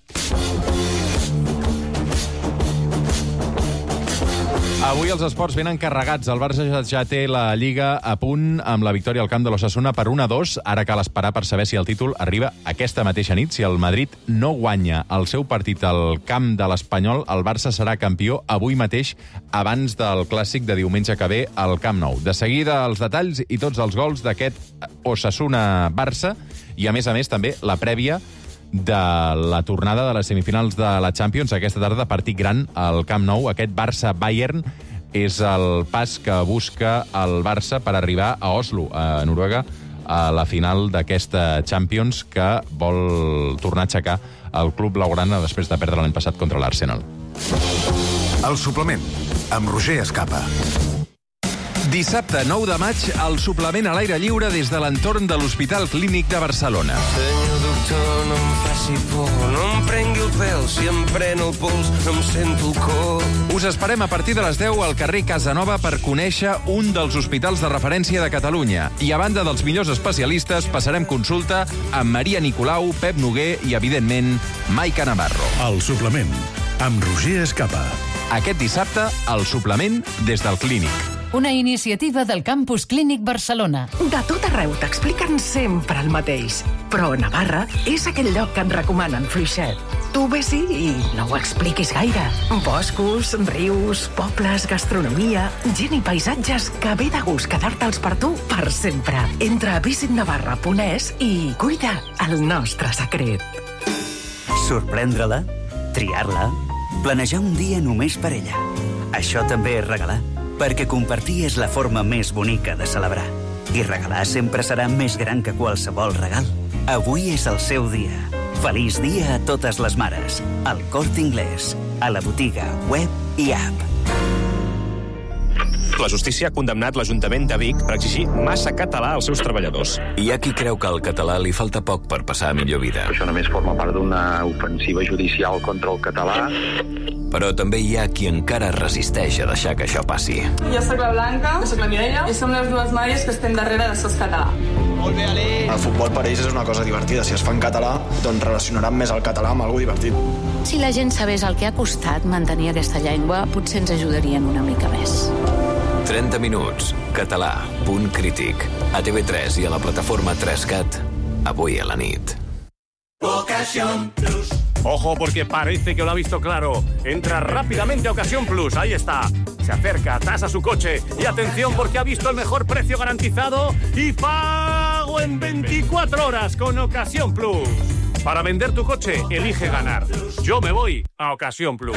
Avui els esports venen carregats. El Barça ja té la Lliga a punt amb la victòria al camp de l'Osasuna per un a dos. Ara cal esperar per saber si el títol arriba aquesta mateixa nit. Si el Madrid no guanya el seu partit al camp de l'Espanyol, el Barça serà campió avui mateix abans del clàssic de diumenge que ve al Camp Nou. De seguida els detalls i tots els gols d'aquest Osasuna-Barça i, a més a més, també la prèvia de la tornada de les semifinals de la Champions aquesta tarda, partit gran al Camp Nou. Aquest Barça-Bayern és el pas que busca el Barça per arribar a Oslo, a Noruega, a la final d'aquesta Champions que vol tornar a aixecar el club blaugrana després de perdre l'any passat contra l'Arsenal. El suplement, amb Roger Escapa. Dissabte nou de maig, el suplement a l'aire lliure des de l'entorn de l'Hospital Clínic de Barcelona. Senyor doctor, no em faci por, no em prengui el pèl, si em pren el pols no em sento el cor. Us esperem a partir de les deu al carrer Casanova per conèixer un dels hospitals de referència de Catalunya. I a banda dels millors especialistes, passarem consulta amb Maria Nicolau, Pep Noguer i, evidentment, Maica Navarro. El suplement, amb Roger Escapa. Aquest dissabte, el suplement des del Clínic. Una iniciativa del Campus Clínic Barcelona. De tot arreu t'expliquen sempre el mateix, però Navarra és aquell lloc que en recomanen fluixet. Tu ves-hi i no ho expliquis gaire. Boscos, rius, pobles, gastronomia, gent i paisatges que ve de gust quedar-te'ls per tu per sempre. Entra a visit navarra punt es i cuida el nostre secret. Sorprendre-la, triar-la, planejar un dia només per ella. Això també és regalar. Perquè compartir és la forma més bonica de celebrar. I regalar sempre serà més gran que qualsevol regal. Avui és el seu dia. Feliç dia a totes les mares. Al Corte Inglés, a la botiga, web i app. La justícia ha condemnat l'Ajuntament de Vic per exigir massa català als seus treballadors. Hi ha qui creu que al català li falta poc per passar a millor vida. Això només forma part d'una ofensiva judicial contra el català. Però també hi ha qui encara resisteix a deixar que això passi. Jo sóc la Blanca, jo sóc la Mireia, i som les dues noies que estem darrere de Sos Català. Molt bé, Ale! El futbol per ells és una cosa divertida. Si es fa en català, doncs relacionaran més el català amb alguna divertit. Si la gent sabés el que ha costat mantenir aquesta llengua, potser ens ajudarien una mica més. trenta minuts, català, punt crític. A T V tres i a la plataforma tres cat, avui a la nit. Ocasión Plus. Ojo, porque parece que lo ha visto claro. Entra rápidamente a Ocasión Plus. Ahí está. Se acerca, tasa su coche. Y atención, porque ha visto el mejor precio garantizado y pago en veinticuatro horas con Ocasión Plus. Para vender tu coche, elige ganar. Yo me voy a Ocasión Plus.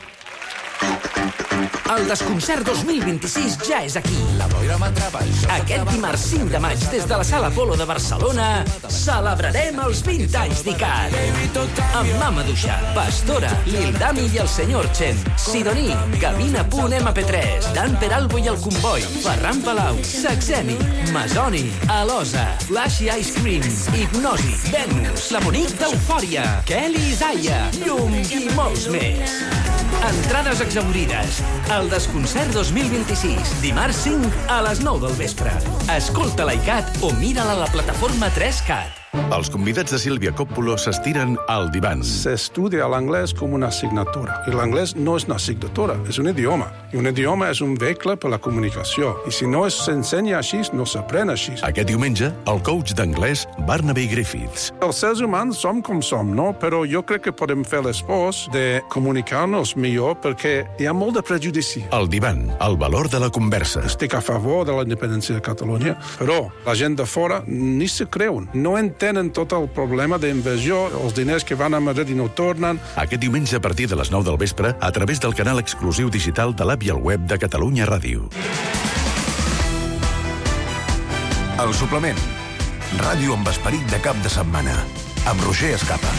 El Desconcert dos mil vint-i-sis ja és aquí. Aquest dimarts cinc de maig, des de la Sala Apolo de Barcelona, celebrarem els vint anys d'I C A D. Amb Mama Duixa, Pastora, Lil Dami i el senyor Chen, Sidoní, Gavina punt ema pe tres, Dan Peralbo i el Comboi, Ferran Palau, Saxeni, Masoni, Alosa, Flashy Ice Cream, Hipnosi, Venus, la Monique d'Eufòria, Kelly Zaya, Llum i molts més. Entrades exaurides. El Desconcert dos mil vint-i-sis, dimarts cinc a les nou del vespre. Escolta l'I C A D o mira-la a la plataforma tres cat. Els convidats de Sílvia Coppola s'estiren al divan. Se estudia l'anglès com una assignatura. I l'anglès no és una assignatura, és un idioma. I un idioma és un vehicle per la comunicació. I si no s'ensenya així, no s'aprèn així. Aquest diumenge, el coach d'anglès Barnaby Griffiths. Els éssers humans som com som, no? Però jo crec que podem fer l'esforç de comunicar-nos millor perquè hi ha molt de prejudici. El divan, el valor de la conversa. Estic a favor de la independència de Catalunya, però la gent de fora ni se creuen. No entenen tot el problema d'invasió, els diners que van a Madrid i no tornen. Aquest diumenge a partir de les nou del vespre, a través del canal exclusiu digital de l'app i el web de Catalunya Ràdio. El suplement. Ràdio amb esperit de cap de setmana. Amb Roger Escapa.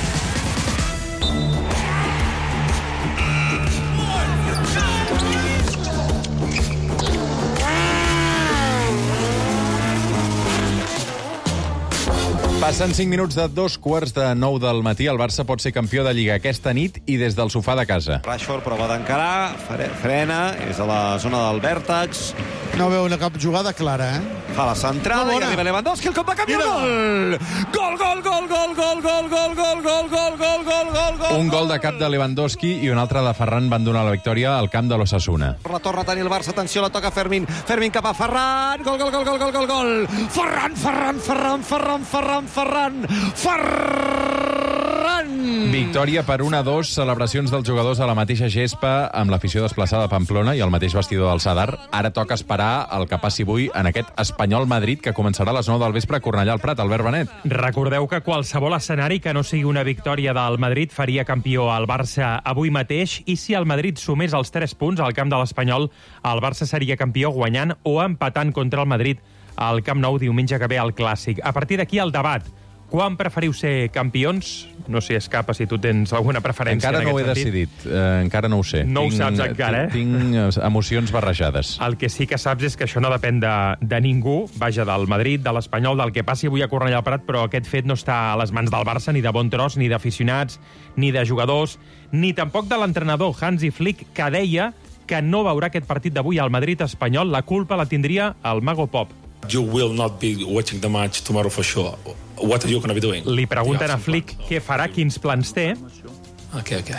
Passen cinc minuts de dos quarts de nou del matí. El Barça pot ser campió de Lliga aquesta nit i des del sofà de casa. Rashford prova d'encarar, frena, és a la zona del vèrtex. No veu una cap jugada clara, eh? Fa la centrada i arriba Lewandowski, el cop de canvi, gol! Gol, gol, gol, gol, gol, gol, gol, gol, gol, gol, gol, gol, gol, gol. Un gol de cap de Lewandowski i un altre de Ferran van donar la victòria al camp de l'Osasuna. La torre a tenir el Barça, atenció, la toca Fermín. Fermín cap a Ferran, gol, gol, gol, gol, gol, gol, gol. Ferran, Ferran, Ferran, Ferran, Ferran, Ferran, Ferran! Victòria per un a dos, celebracions dels jugadors a la mateixa gespa, amb l'afició desplaçada a Pamplona i el mateix vestidor del Sadar. Ara toca esperar el que passi avui en aquest Espanyol-Madrid, que començarà a les nou del vespre a Cornellà al Prat. Albert Benet. Recordeu que qualsevol escenari que no sigui una victòria del Madrid faria campió al Barça avui mateix, i si el Madrid sumés els tres punts al camp de l'Espanyol, el Barça seria campió guanyant o empatant contra el Madrid al Camp Nou diumenge que ve al Clàssic. A partir d'aquí el debat. Quan preferiu ser campions? No sé, Escapa, si tu tens alguna preferència encara en aquest no ho he sentit. decidit, eh, encara no ho sé. No tinc, ho saps encara, eh? Tinc emocions barrejades. El que sí que saps és que això no depèn de, de ningú, vaja, del Madrid, de l'Espanyol, del que passi avui a Cornellà al Prat, però aquest fet no està a les mans del Barça, ni de bon tros, ni d'aficionats, ni de jugadors, ni tampoc de l'entrenador Hansi Flick, que deia que no veurà aquest partit d'avui al Madrid-Espanyol. La culpa la tindria el Mago Pop. You will not be watching the match tomorrow for sure. What are you going to be doing? Li pregunten a Flick què farà, quins plans té. Okay, okay.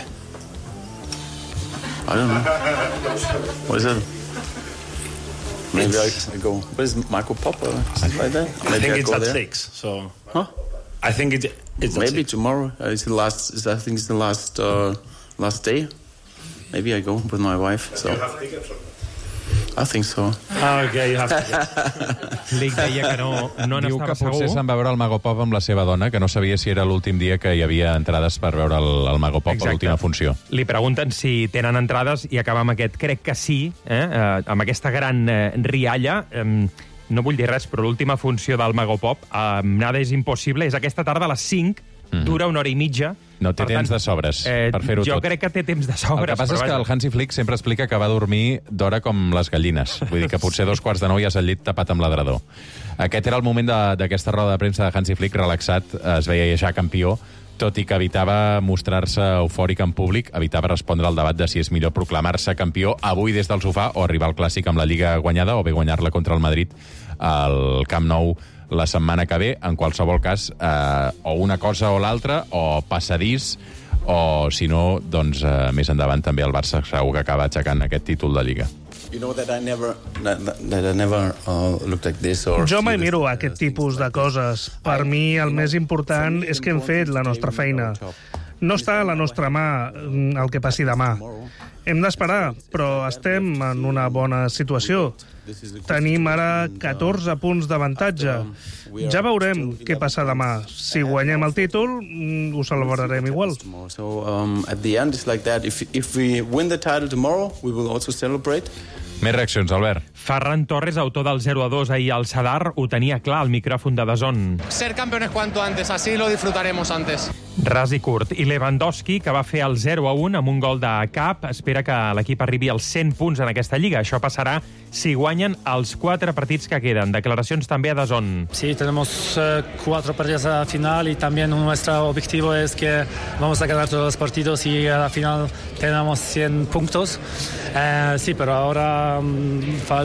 I don't know. What is it? Maybe I, I go. Where's Marco Pop? Uh, right there. I think I it's go at there. six. So. Huh? I think it, it's maybe at six. tomorrow. Uh, it's the last. It's, I think it's the last uh, last day. Maybe I go with my wife. So. You have tickets? I think so. Ah, okay, you have to Flick deia que no, no Diu n'estava que potser segur. se'n va veure el Mago Pop amb la seva dona, que no sabia si era l'últim dia que hi havia entrades per veure el, el Mago Pop Exacte. a l'última funció. Li pregunten si tenen entrades i acaba amb aquest. Crec que sí, eh? Eh, amb aquesta gran eh, rialla. Eh, no vull dir res, però l'última funció del Mago Pop, eh, nada és impossible, és aquesta tarda a les cinc, mm. dura una hora i mitja. No té Per temps tant, de sobres eh, per fer-ho jo tot. crec que té temps de sobres. El que passa però és que vaja. el Hansi Flick sempre explica que va dormir d'hora com les gallines. Vull dir que potser dos quarts de nou ja s'ha llit tapat amb l'adrador. Aquest era el moment de- d'aquesta roda de premsa de Hansi Flick, relaxat, es veia ja campió, tot i que evitava mostrar-se eufòric en públic, evitava respondre al debat de si és millor proclamar-se campió avui des del sofà o arribar al Clàssic amb la Lliga guanyada o bé guanyar-la contra el Madrid al Camp Nou la setmana que ve. En qualsevol cas, eh, o una cosa o l'altra, o passadís, o, si no, doncs, eh, més endavant també el Barça segur que acaba aixecant aquest títol de Lliga. You know that I never that, that I never uh, looked like this or. Jo mai miro aquest tipus de coses. Per mi el més important és que hem fet la nostra feina. No està a la nostra mà el que passi demà. Hem d'esperar, però estem en una bona situació. Tenim ara catorze punts d'avantatge. Ja veurem què passa demà. Si guanyem el títol, ho celebrarem igual. So um, at the end, it's like that. If if we win the title tomorrow, we will also celebrate. Més reaccions, Albert. Ferran Torres, autor del zero a dos ahir al Sadar, ho tenia clar al micròfon de D A Z N. Ser campeones cuanto antes, así lo disfrutaremos antes. Ras i curt. I Lewandowski, que va fer el zero a un amb un gol de cap, espera que l'equip arribi als cent punts en aquesta Lliga. Això passarà si guanyen els quatre partits que queden. Declaracions també a D A Z N. Sí, tenemos uh, cuatro partidos a la final y también nuestro objetivo es que vamos a ganar todos los partidos y a la final tenemos cien puntos. Uh, sí, pero ahora um, falta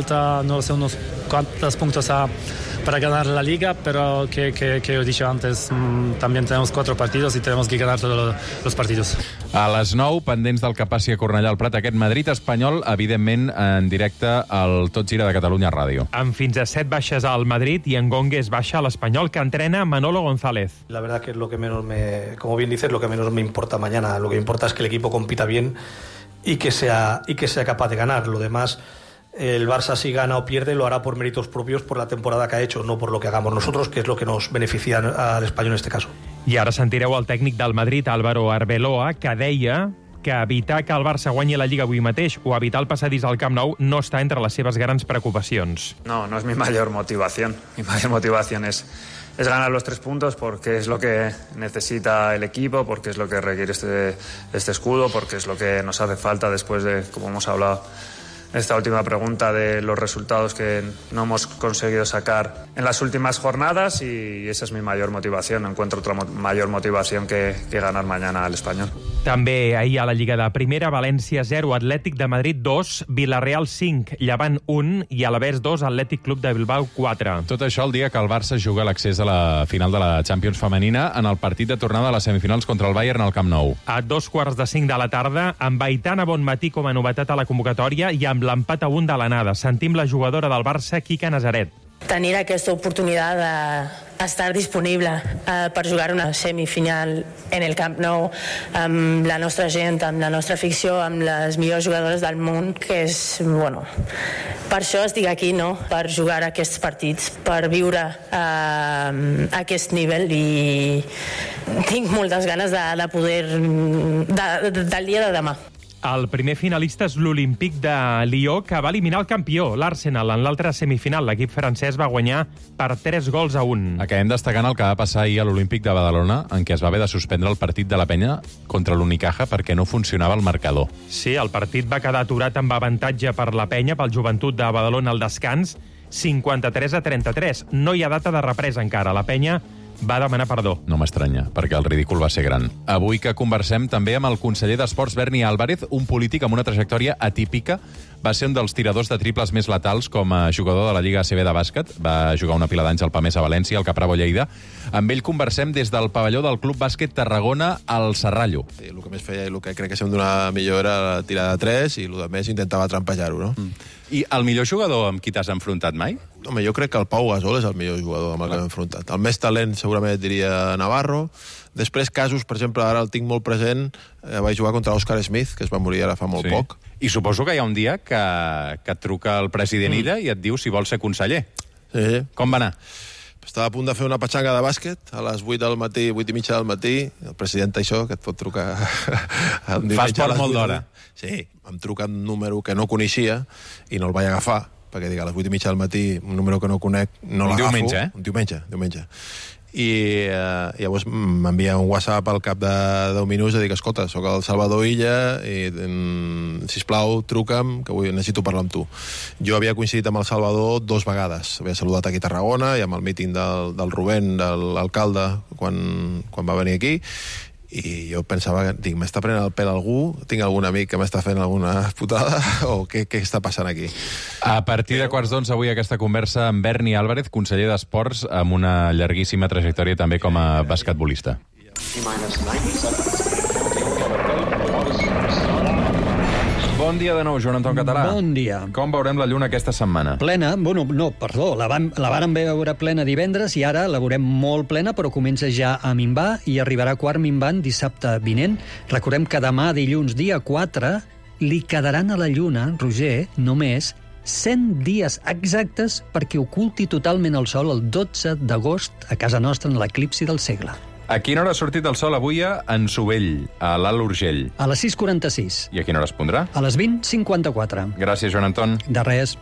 falta, no sé, unos cuantos puntos a, para ganar la Liga, pero que, que, que he dicho antes, mmm, también tenemos cuatro partidos y tenemos que ganar todos los partidos. A les nou, pendents del que passi a Cornellà al Prat, aquest Madrid-Espanyol, evidentment, en directe al Tot Gira de Catalunya Ràdio. Amb fins a set baixes al Madrid i en Gongues baixa a l'Espanyol, que entrena Manolo González. La verdad que es lo que menos me, como bien dices, lo que menos me importa mañana. Lo que importa es que el equipo compita bien y que sea, y que sea capaz de ganar. Lo demás, el Barça si gana o pierde lo hará por méritos propios, por la temporada que ha hecho, no por lo que hagamos nosotros, que es lo que nos beneficia al Espanyol en este caso. I ara sentireu el tècnic del Madrid, Álvaro Arbeloa, que deia que evitar que el Barça guanyi la Lliga avui mateix o evitar el passadís al Camp Nou no està entre les seves grans preocupacions. No, no es mi mayor motivación. Mi mayor motivación es, es ganar los tres puntos porque es lo que necesita el equipo, porque es lo que requiere este, este escudo, porque es lo que nos hace falta después de, como hemos hablado, esta última pregunta de los resultados que no hemos conseguido sacar en las últimas jornadas, y esa es mi mayor motivación. No encuentro otra mo- mayor motivación que, que ganar mañana al Espanyol. També ahir a la Lliga de Primera, València zero, Atlètic de Madrid dos, Villarreal cinc, Llevant un i Alavés dos, Atlètic Club de Bilbao quatre. Tot això el dia que el Barça juga l'accés a la final de la Champions femenina en el partit de tornada a les semifinals contra el Bayern al Camp Nou. A dos quarts de cinc de la tarda, amb Aitana Bonmatí com a novetat a la convocatòria i amb l'empat a un de l'anada. Sentim la jugadora del Barça, Quique Nazaret. Tenir aquesta oportunitat d'estar disponible eh, per jugar una semifinal en el Camp Nou amb la nostra gent, amb la nostra afició, amb les millors jugadores del món, que és, bueno, per això estic aquí, no? Per jugar aquests partits, per viure eh, aquest nivell, i tinc moltes ganes de, de poder de, de, del dia de demà. El primer finalista és l'Olímpic de Lió, que va eliminar el campió, l'Arsenal. En l'altra semifinal, l'equip francès va guanyar per tres gols a un. Acabem destacant el que va passar ahir a l'Olímpic de Badalona, en què es va haver de suspendre el partit de la penya contra l'Unicaja perquè no funcionava el marcador. Sí, el partit va quedar aturat amb avantatge per la penya, pel Joventut de Badalona al descans, cinquanta-tres a trenta-tres. No hi ha data de represa encara. La penya va demanar perdó. No m'estranya, perquè el ridícul va ser gran. Avui que conversem també amb el conseller d'Esports, Berni Álvarez, un polític amb una trajectòria atípica. Va ser un dels tiradors de triples més letals com a jugador de la Lliga A C B de bàsquet. Va jugar una pila d'anys al Pamés a València, al Caprabo Lleida. Amb ell conversem des del pavelló del Club Bàsquet Tarragona al Serrallo. Sí, el que més feia i el que crec que se'm donava millor era la tirada de tres, i el que més intentava trampejar-ho, no? Mm. I el millor jugador amb qui t'has enfrontat mai? Home, jo crec que el Pau Gasol és el millor jugador amb el que m'he enfrontat. El més talent segurament et diria Navarro. Després casos, per exemple, ara el tinc molt present, eh, vaig jugar contra Oscar Smith, que es va morir ara fa molt Sí. poc. I suposo que hi ha un dia que, que et truca el president mm. Illa i et diu si vols ser conseller. Sí, sí. Com va anar? Estava a punt de fer una petxanga de bàsquet a les vuit del matí, vuit i mitja del matí. El president això, que et pot trucar... Fas per molt d'hora. Sí, em truca un número que no coneixia i no el vaig agafar, perquè dic, a les vuit i mitja del matí, un número que no conec, no l'agafo. Un diumenge, eh? Un diumenge, diumenge. I eh, llavors m'envia un WhatsApp al cap de deu minuts i dic, escolta, sóc el Salvador Illa i, mm, sisplau, truca'm, que vull, necessito parlar amb tu. Jo havia coincidit amb el Salvador dos vegades. Havia saludat aquí a Tarragona i amb el míting del, del Rubén, de l'alcalde, quan, quan va venir aquí, i jo pensava, dic, m'està prenent el pèl algú? Tinc algun amic que m'està fent alguna putada? O què, què està passant aquí? A partir de quarts d'onze avui aquesta conversa amb Berni Álvarez, conseller d'Esports, amb una llarguíssima trajectòria també com a basquetbolista. Bon dia de nou, Joan Anton Català. Bon dia. Com veurem la lluna aquesta setmana? Plena? Bueno, no, perdó, la, vam, la vàrem veure plena divendres i ara la veurem molt plena, però comença ja a minvar i arribarà quart minvant dissabte vinent. Recordem que demà, dilluns, dia quatre, li quedaran a la lluna, Roger, només cent dies exactes perquè oculti totalment el sol el dotze d'agost a casa nostra en l'eclipsi del segle. A quina hora ha sortit el sol avui a Ensovell, a l'Alt Urgell? A les sis quaranta-sis. I a quina hora es pondrà? A les vint cinquanta-quatre. Gràcies, Joan Anton. De res.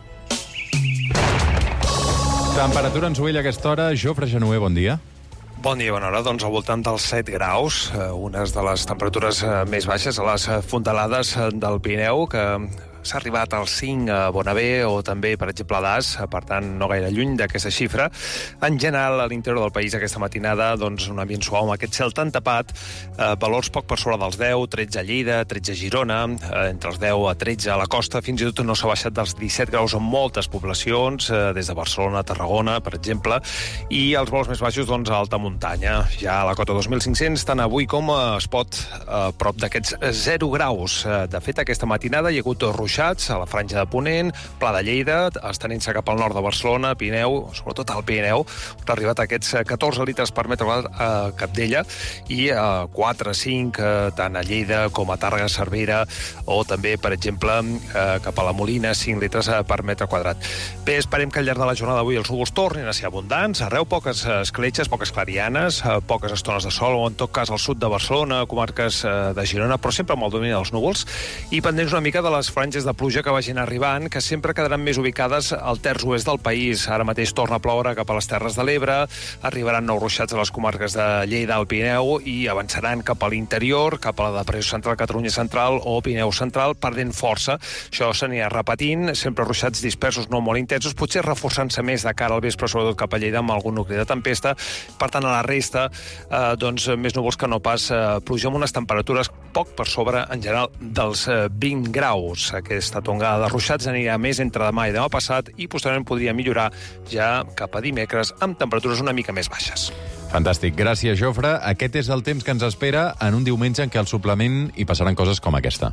Temperatura a Ensovell a aquesta hora. Jofre Genover, bon dia. Bon dia, bona hora. Doncs al voltant dels set graus, unes de les temperatures més baixes a les fondalades del Pirineu, que s'ha arribat al cinc a Bonavé o també, per exemple, a Das, per tant, no gaire lluny d'aquesta xifra. En general, a l'interior del país aquesta matinada, doncs, un ambient suau amb aquest cel tan tapat, eh, valors poc per sobre dels deu, tretze a Lleida, tretze a Girona, eh, entre els deu a tretze a la costa, fins i tot no s'ha baixat dels disset graus en moltes poblacions, eh, des de Barcelona a Tarragona, per exemple, i els vols més baixos, doncs, a alta muntanya. Ja a la cota dos mil cinc-cents, tant avui com a Espot, a prop d'aquests zero graus. De fet, aquesta matinada hi ha hagut ruixats a la franja de Ponent, Pla de Lleida, estenent-se cap al nord de Barcelona, Pirineu, sobretot al Pirineu, on ha arribat aquests catorze litres per metre quadrat a Capdella i a quatre, cinc, tant a Lleida com a Tàrrega, Cervera, o també, per exemple, cap a la Molina, cinc litres per metre quadrat. Bé, esperem que al llarg de la jornada d'avui els núvols tornin a ser abundants, arreu poques escletxes, poques clarianes, poques estones de sol, o en tot cas al sud de Barcelona, comarques de Girona, però sempre amb el domini dels núvols, i pendents una mica de les franges de pluja que vagin arribant, que sempre quedaran més ubicades al terç oest del país. Ara mateix torna a ploure cap a les Terres de l'Ebre, arribaran nous ruixats a les comarques de Lleida, al Pirineu, i avançaran cap a l'interior, cap a la depressió central, Catalunya central o Pirineu central, perdent força. Això s'anirà repetint, sempre ruixats dispersos, no molt intensos, potser reforçant-se més de cara al vespre, sobretot cap a Lleida, amb algun nucli de tempesta. Per tant, a la resta, eh, doncs, més núvols que no pas eh, pluja, amb unes temperatures poc per sobre, en general, dels eh, vint graus. Aquesta tongada de ruixats anirà més entre demà i demà passat i posteriorment podria millorar ja cap a dimecres amb temperatures una mica més baixes. Fantàstic. Gràcies, Jofre. Aquest és el temps que ens espera en un diumenge en què al suplement hi passaran coses com aquesta.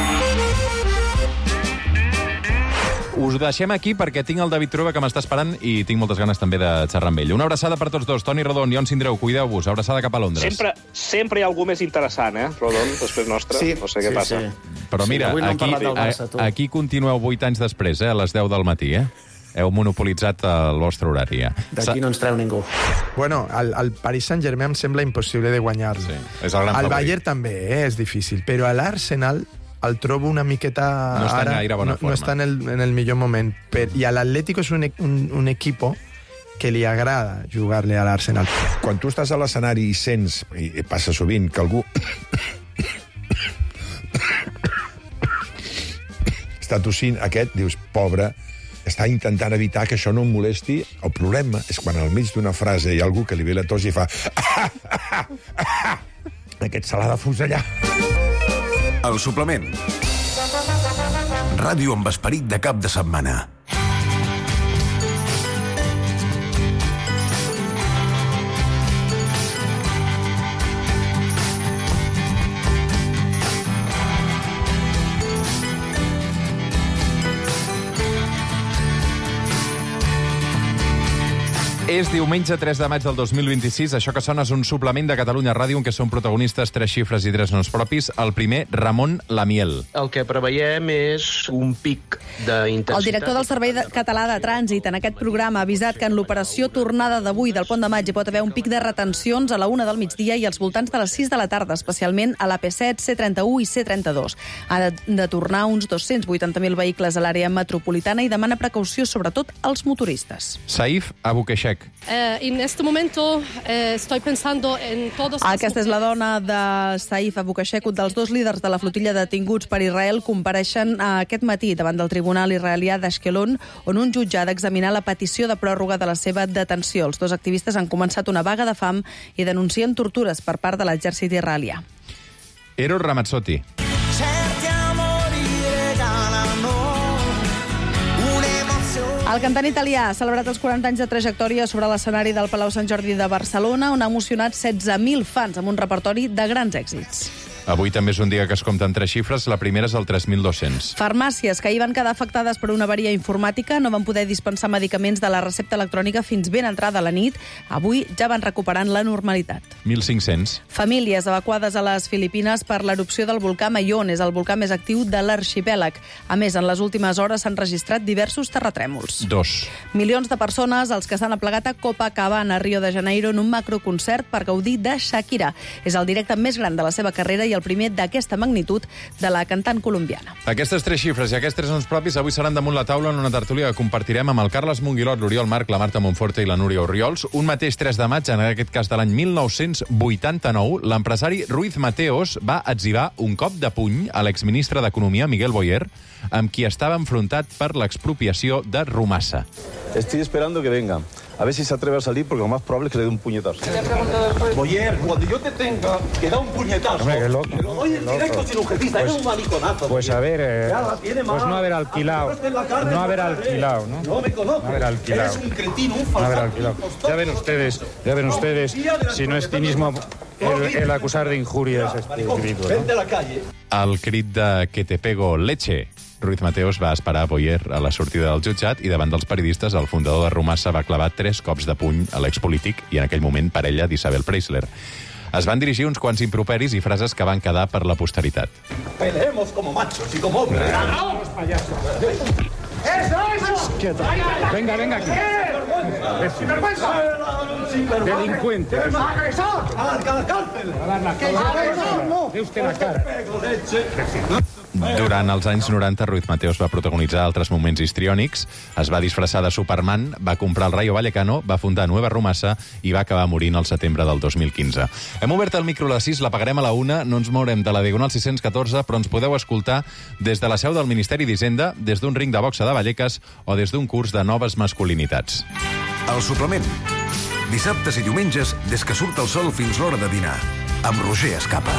Us deixem aquí perquè tinc el David Trueba que m'està esperant i tinc moltes ganes també de xerrar amb ell. Una abraçada per tots dos. Toni Rodon, Ion Sindreu, cuideu-vos. Abraçada cap a Londres. Sempre, sempre hi ha algú més interessant, eh, Rodon, després nostre. Sí, no sé què sí, passa. Sí. Però mira, sí, no aquí, Barça, aquí continueu vuit anys després, eh, a les deu del matí, eh? Heu monopolitzat el vostre horari, ja. D'aquí no ens treu ningú. Bueno, el, el Paris Saint-Germain em sembla impossible de guanyar. Sí, és el gran el Bayern també, eh, és difícil, però a l'Arsenal el trobo una miqueta... No està ara, en gaire bona no, forma. No està en el, en el millor moment. Per, I a l'Atlético és un, un, un equipo que li agrada jugar-li a l'Arsenal. Quan tu estàs a l'escenari i sents, i passa sovint, que algú està tossint, aquest, dius, pobre, està intentant evitar que això no em molesti. El problema és quan al mig d'una frase hi ha algú que li ve la tos i fa... Aquest se l'ha de fusellar. El suplement. Ràdio amb esperit de cap de setmana. És diumenge tres de maig del dos mil vint-i-sis. Això que sona és un suplement de Catalunya Ràdio en què són protagonistes tres xifres i tres noms propis. El primer, Ramon Lamiel. El que preveiem és un pic d'intensitat. El director del Servei de Català de Trànsit en aquest programa ha avisat que en l'operació tornada d'avui del Pont de Maig hi pot haver un pic de retencions a la una del migdia i als voltants de les sis de la tarda, especialment a la P set, C trenta-u i C trenta-dos. Ha de, de tornar uns dos-cents vuitanta mil vehicles a l'àrea metropolitana i demana precaució sobretot als motoristes. Saif Abukeshek. Eh, en este momento eh, estoy pensando en todos... Aquesta és la dona de Saif Abukeshek, un dels dos líders de la flotilla detinguts per Israel, compareixen aquest matí davant del tribunal israelià d'Ashkelon, on un jutge ha d'examinar la petició de pròrroga de la seva detenció. Els dos activistes han començat una vaga de fam i denuncien tortures per part de l'exèrcit israelià. Eros Ramazzotti. El cantant italià ha celebrat els quaranta anys de trajectòria sobre l'escenari del Palau Sant Jordi de Barcelona, on ha emocionat setze mil fans amb un repertori de grans èxits. Avui també és un dia que es compten tres xifres. La primera és el tres mil dos-cents. Farmàcies que hi van quedar afectades per una avaria informàtica no van poder dispensar medicaments de la recepta electrònica fins ben entrada la nit. Avui ja van recuperant la normalitat. mil cinc-cents. Famílies evacuades a les Filipines per l'erupció del volcà Mayon. És el volcà més actiu de l'arxipèlag. A més, en les últimes hores s'han registrat diversos terratrèmols. Dos. Milions de persones, els que s'han aplegat a Copacabana, a Rio de Janeiro, en un macroconcert per gaudir de Shakira. És el directe més gran de la seva carrera i seria el primer d'aquesta magnitud de la cantant colombiana. Aquestes tres xifres i aquests tres noms propis avui seran damunt la taula en una tertúlia que compartirem amb el Carles Monguilot, l'Oriol Marc, la Marta Monforte i la Núria Orriols. Un mateix tres de maig, en aquest cas de l'any mil nou-cents vuitanta-nou, l'empresari Ruiz Mateos va etzibar un cop de puny a l'exministre d'Economia, Miguel Boyer, amb qui estava enfrontat per l'expropiació de Rumasa. Estoy esperando que venga. A ver si se atreve a salir, porque lo más probable es que le dé un puñetazo. Boyer, cuando yo te tenga que da un puñetazo, hombre, qué loco, te lo doy en directo sin urgetista, pues, eres un maniconazo. Pues a ver, eh, pues no haber alquilado, no haber alquilado, ¿no? No me conoces, no haber alquilado. Eres un cretino, un no haber farsante. alquilado. Ya ven ustedes, ya ven ustedes, si no es cinismo el, el acusar de injurias a este individuo, Vente a ¿no? la calle. Al crit de que te pego leche, Ruiz Mateos va esperar Boyer a la sortida del jutjat i davant dels periodistes el fundador de Rumasa va clavar tres cops de puny a l'expolític i en aquell moment parella d'Isabel Preisler. Es van dirigir uns quants improperis i frases que van quedar per la posteritat. Peleemos como machos y como hombres. ¡Vamos, payasos! ¡Eso, eso! Quieto. Venga, venga aquí. ¡Sinvergüenza! Delincuente. ¡Que me vas a agresar! ¡A la cárcel! A dar la ¡Que cara. no! De usted la cara. ¡Pego leche! Durant els anys noranta, Ruiz Mateos va protagonitzar altres moments histriònics, es va disfressar de Superman, va comprar el Rayo Vallecano, va fundar Nueva Rumasa i va acabar morint al setembre del dos mil quinze. Hem obert el micro a les sis, l'apagarem a la una, no ens mourem de la Diagonal sis-cents catorze, però ens podeu escoltar des de la seu del Ministeri d'Hisenda, des d'un ring de boxa de Vallecas o des d'un curs de noves masculinitats. El suplement. Dissabtes i diumenges, des que surt el sol fins l'hora de dinar. Amb Roger Escapa.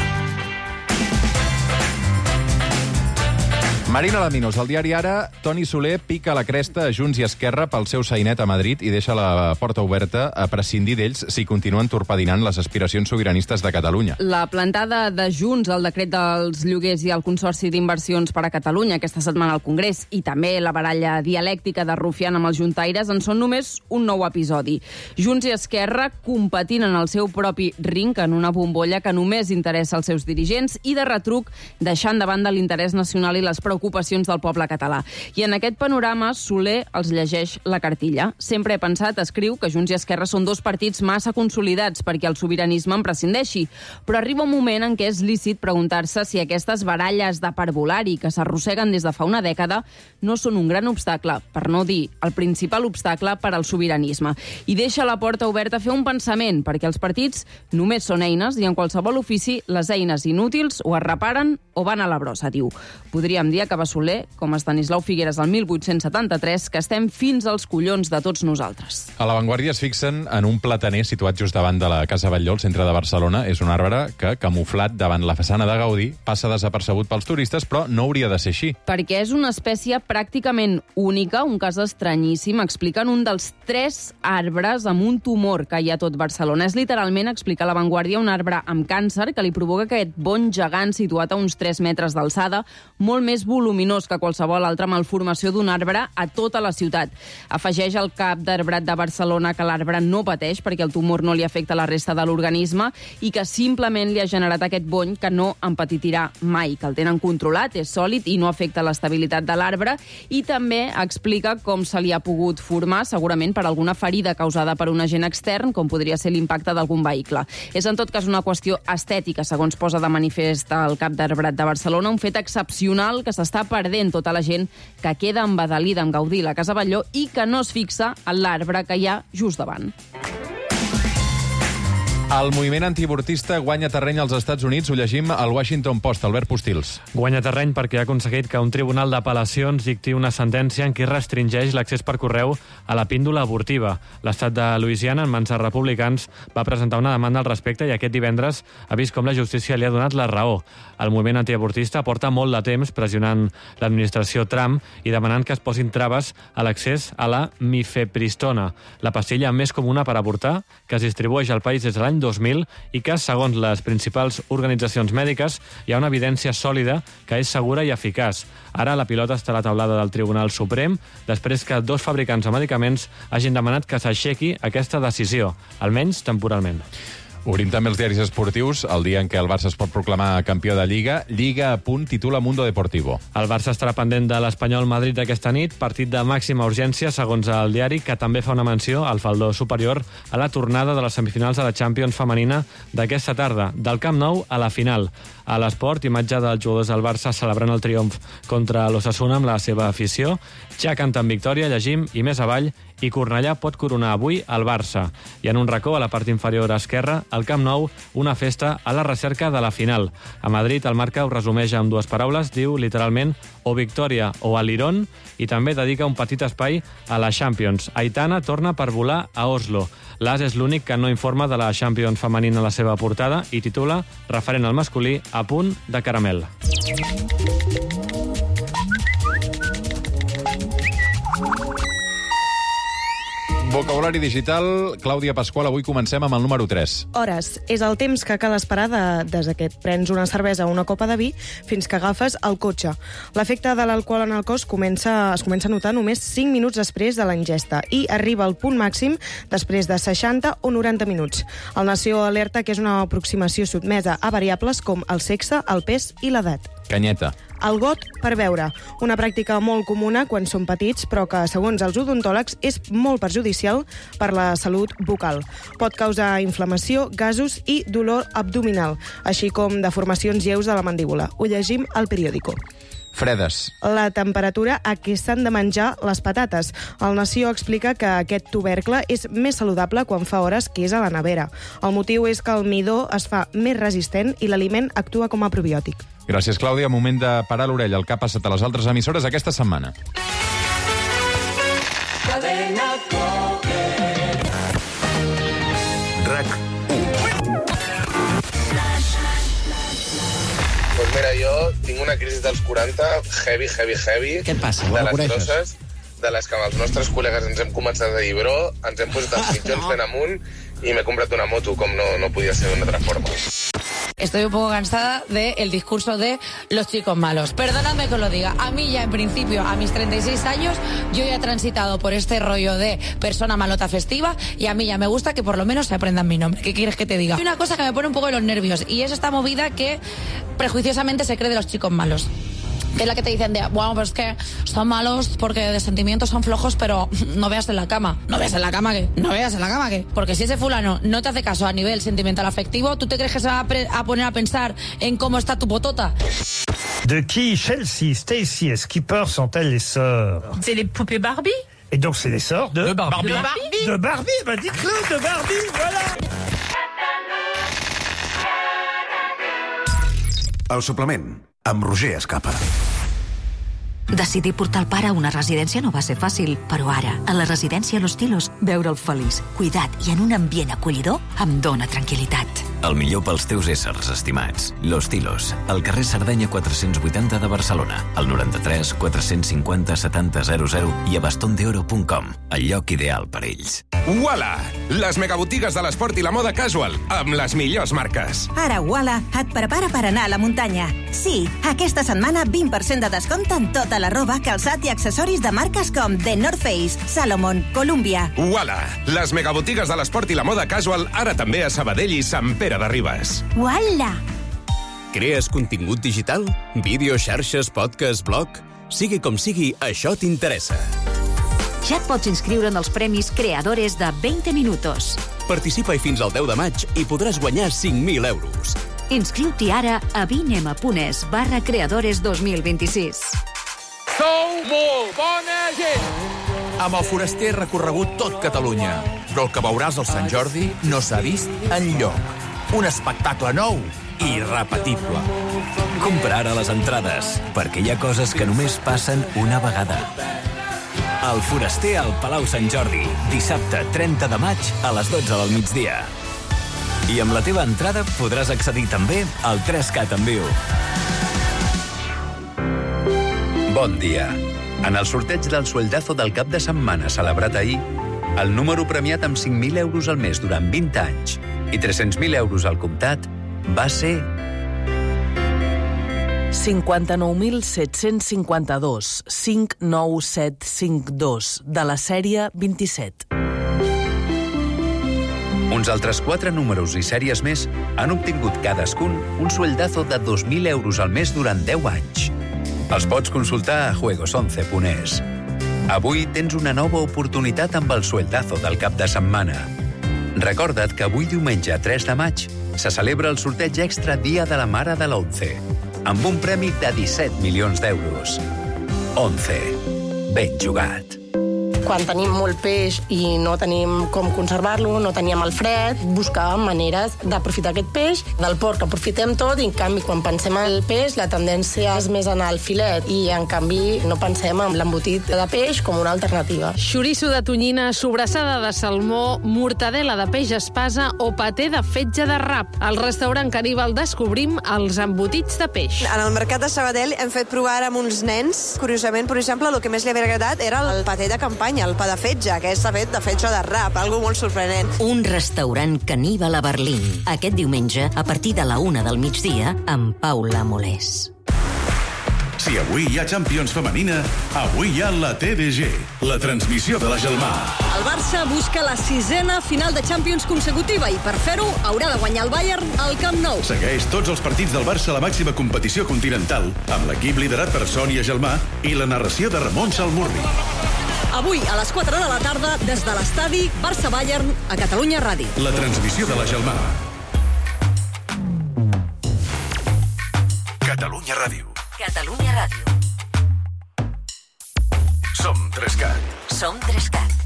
Marina Laminos, al diari Ara, Toni Soler pica la cresta a Junts i Esquerra pel seu sainet a Madrid i deixa la porta oberta a prescindir d'ells si continuen torpedinant les aspiracions sobiranistes de Catalunya. La plantada de Junts al decret dels lloguers i el Consorci d'Inversions per a Catalunya aquesta setmana al Congrés i també la baralla dialèctica de Rufián amb els juntaires en són només un nou episodi. Junts i Esquerra competint en el seu propi ring en una bombolla que només interessa als seus dirigents i de retruc deixant de banda l'interès nacional i les preocupacions ocupacions del poble català. I en aquest panorama, Soler els llegeix la cartilla. Sempre he pensat, escriu, que Junts i Esquerra són dos partits massa consolidats perquè el sobiranisme en prescindeixi. Però arriba un moment en què és lícit preguntar-se si aquestes baralles de parvulari que s'arrosseguen des de fa una dècada no són un gran obstacle, per no dir el principal obstacle per al sobiranisme. I deixa la porta oberta a fer un pensament, perquè els partits només són eines i en qualsevol ofici les eines inútils o es reparen o van a la brossa, diu. Podríem dir que va Soler, com Estanislau Figueres el mil vuit-cents setanta-tres, que estem fins als collons de tots nosaltres. A La Vanguardia es fixen en un plataner situat just davant de la Casa Batlló, al centre de Barcelona. És un arbre que, camuflat davant la façana de Gaudí, passa desapercebut pels turistes, però no hauria de ser així. Perquè és una espècie pràcticament única, un cas estranyíssim. Expliquen un dels tres arbres amb un tumor que hi ha a tot Barcelona. És literalment, explica La Vanguardia, un arbre amb càncer que li provoca aquest bon gegant situat a uns tres metres d'alçada, molt més voluminós que qualsevol altra malformació d'un arbre a tota la ciutat. Afegeix el cap d'arbrat de Barcelona que l'arbre no pateix perquè el tumor no li afecta la resta de l'organisme i que simplement li ha generat aquest bony que no empetitirà mai, que el tenen controlat, és sòlid i no afecta l'estabilitat de l'arbre, i també explica com se li ha pogut formar, segurament per alguna ferida causada per un agent extern, com podria ser l'impacte d'algun vehicle. És en tot cas una qüestió estètica, segons posa de manifest el cap d'arbrat de Barcelona, un fet excepcional que s'està perdent tota la gent que queda embadalida amb gaudir la Casa Batlló i que no es fixa en l'arbre que hi ha just davant. El moviment antiavortista guanya terreny als Estats Units, ho llegim al Washington Post. Albert Postils. Guanya terreny perquè ha aconseguit que un tribunal d'apel·lacions dicti una sentència en què restringeix l'accés per correu a la píndola abortiva. L'estat de Louisiana, en mans de republicans, va presentar una demanda al respecte i aquest divendres ha vist com la justícia li ha donat la raó. El moviment antiavortista porta molt de temps pressionant l'administració Trump i demanant que es posin traves a l'accés a la mifepristona, la pastilla més comuna per avortar, que es distribueix al país des de l'any dos mil i que, segons les principals organitzacions mèdiques, hi ha una evidència sòlida que és segura i eficaç. Ara la pilota està a la taulada del Tribunal Suprem després que dos fabricants de medicaments hagin demanat que s'aixequi aquesta decisió, almenys temporalment. Obrim també els diaris esportius, el dia en què el Barça es pot proclamar campió de Lliga. Lliga a punt, titula Mundo Deportivo. El Barça estarà pendent de l'Espanyol Madrid d'aquesta nit, partit de màxima urgència, segons el diari, que també fa una menció al faldó superior a la tornada de les semifinals de la Champions femenina d'aquesta tarda, del Camp Nou a la final. A l'esport, imatge dels jugadors del Barça celebrant el triomf contra l'Osasuna amb la seva afició. Ja canten victòria, llegim, i més avall, i Cornellà pot coronar avui el Barça. I en un racó, a la part inferior esquerra, al Camp Nou, una festa a la recerca de la final. A Madrid, el Marca ho resumeix amb dues paraules, diu literalment o victòria o alirón, i també dedica un petit espai a la Champions. Aitana torna per volar a Oslo. L'As és l'únic que no informa de la Champions femenina a la seva portada i titula, referent al masculí, a punt de caramel. Vocabulari digital. Clàudia Pasqual, avui comencem amb el número tres. Hores. És el temps que cal esperar de, des que et prens una cervesa o una copa de vi fins que agafes el cotxe. L'efecte de l'alcohol en el cos comença, es comença a notar només cinc minuts després de la ingesta i arriba al punt màxim després de seixanta o noranta minuts. El Nació alerta que és una aproximació sotmesa a variables com el sexe, el pes i l'edat. Canyeta. El got per beure, una pràctica molt comuna quan són petits, però que, segons els odontòlegs, és molt perjudicial per la salut bucal. Pot causar inflamació, gasos i dolor abdominal, així com deformacions lleus de la mandíbula. Ho llegim al periòdico. Fredes. La temperatura a què s'han de menjar les patates. El Nació explica que aquest tubercle és més saludable quan fa hores que és a la nevera. El motiu és que el midó es fa més resistent i l'aliment actua com a probiòtic. Gràcies, Clàudia. Moment de parar l'orella. El que ha passat a les altres emissores aquesta setmana. RAC Pues mira, jo tinc una crisi dels quaranta heavy, heavy, heavy. Què et passa? De La les coneixes? grosses, de les que amb els nostres col·legues ens hem començat a dir, bro, ens hem posat els mitjons ben amunt i m'he comprat una moto, com no, no podia ser d'una altra forma. Estoy un poco cansada del discurso de los chicos malos. Perdonadme que os lo diga. A mí ya, en principio, a mis treinta y seis años, yo ya he transitado por este rollo de persona malota festiva y a mí ya me gusta que por lo menos se aprendan mi nombre. ¿Qué quieres que te diga? Hay una cosa que me pone un poco de los nervios y es esta movida que prejuiciosamente se cree de los chicos malos. Que es la que te dicen de, bueno, pues es que son malos porque de sentimientos son flojos, pero no veas en la cama. ¿No veas en la cama qué? ¿No veas en la cama qué? Porque si ese fulano no te hace caso a nivel sentimental afectivo, ¿tú te crees que se va a, a poner a pensar en cómo está tu potota? De qui Chelsea, Stacy et Skipper sont-elles les sœurs? C'est les poupées Barbie. Et donc c'est les sœurs de... De Barbie. De Barbie, de Barbie. Bah dites-le, de Barbie, voilà. El suplement, amb Roger Escapa. Decidir portar el pare a una residència no va ser fàcil, però ara, a la residència Los Tilos, veure'l feliç, cuidat i en un ambient acollidor em dóna tranquil·litat. El millor pels teus éssers estimats. Los Tilos, al carrer Sardenya quatre-cents vuitanta de Barcelona, al noranta-tres quatre-cents cinquanta setanta zero zero i a bastondeoro punt com, el lloc ideal per ells. Uala! Les megabotigues de l'esport i la moda casual, amb les millors marques. Ara Uala et prepara per anar a la muntanya. Sí, aquesta setmana vint per cent de descompte en tota la roba, calçat i accessoris de marques com The North Face, Salomon, Columbia. Uala! Les megabotigues de l'esport i la moda casual, ara també a Sabadell i Sant Pere de Ribes. Uala! Crees contingut digital? Vídeo, xarxes, podcast, blog? Sigui com sigui, això t'interessa. Ja et pots inscriure en els premis Creadores de veinte Minutos. Participa-hi fins al deu de maig i podràs guanyar cinc mil euros. Inscriu-t'hi ara a vinema.es barra creadores dos mil vint-i-sis. Sou molt bona gent! Amb el Foraster he recorregut tot Catalunya, però el que veuràs al Sant Jordi no s'ha vist enlloc. Un espectacle nou i irrepetible. Compra ara les entrades, perquè hi ha coses que només passen una vegada. El Foraster al Palau Sant Jordi, dissabte trenta de maig a les dotze del migdia. I amb la teva entrada podràs accedir també al tres cat en viu. Bon dia. En el sorteig del sueldazo del cap de setmana celebrat ahir, el número premiat amb cinc mil euros al mes durant vint anys i tres-cents mil euros al comptat va ser... cinquanta-nou mil set-cents cinquanta-dos, cinc nou set cinc dos, de la sèrie vint-i-set. Uns altres quatre números i sèries més han obtingut cadascun un sueldazo de dos mil euros al mes durant deu anys. Els pots consultar a juegos once punt es. Avui tens una nova oportunitat amb el sueldazo del cap de setmana. Recorda't que avui diumenge tres de maig se celebra el sorteig extra Dia de la Mare de l'Once, amb un premi de disset milions d'euros. Once. Ben jugat. Quan tenim molt peix i no tenim com conservar-lo, no teníem el fred, buscàvem maneres d'aprofitar aquest peix. Del porc aprofitem tot i, en canvi, quan pensem en el peix, la tendència és més anar al filet i, en canvi, no pensem en l'embotit de peix com una alternativa. Xoriço de tonyina, sobrassada de salmó, mortadela de peix espasa o paté de fetge de rap. Al restaurant Caníbal descobrim els embotits de peix. En el mercat de Sabadell hem fet provar amb uns nens. Curiosament, per exemple, el que més li havia agradat era el paté de campanya, el pa de fetge, que està fet de fetge de rap, algo molt sorprenent. Un restaurant Caníbal a Berlín. Aquest diumenge, a partir de la una del migdia, amb Paula Molés. Si avui hi ha Champions femenina, avui hi ha la T D G, la transmissió de la Gelmà. El Barça busca la sisena final de Champions consecutiva i, per fer-ho, haurà de guanyar el Bayern al Camp Nou. Segueix tots els partits del Barça a la màxima competició continental, amb l'equip liderat per Sònia Gelmà i la narració de Ramon Salmurri. Avui, a les quatre de la tarda, des de l'estadi Barça-Bayern a Catalunya Ràdio. La transmissió de la Gelmà. Catalunya Ràdio. Catalunya Ràdio. Som Trescat. Som Trescat.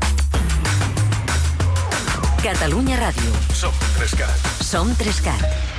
Catalunya Ràdio. Som Trescat. Som Trescat.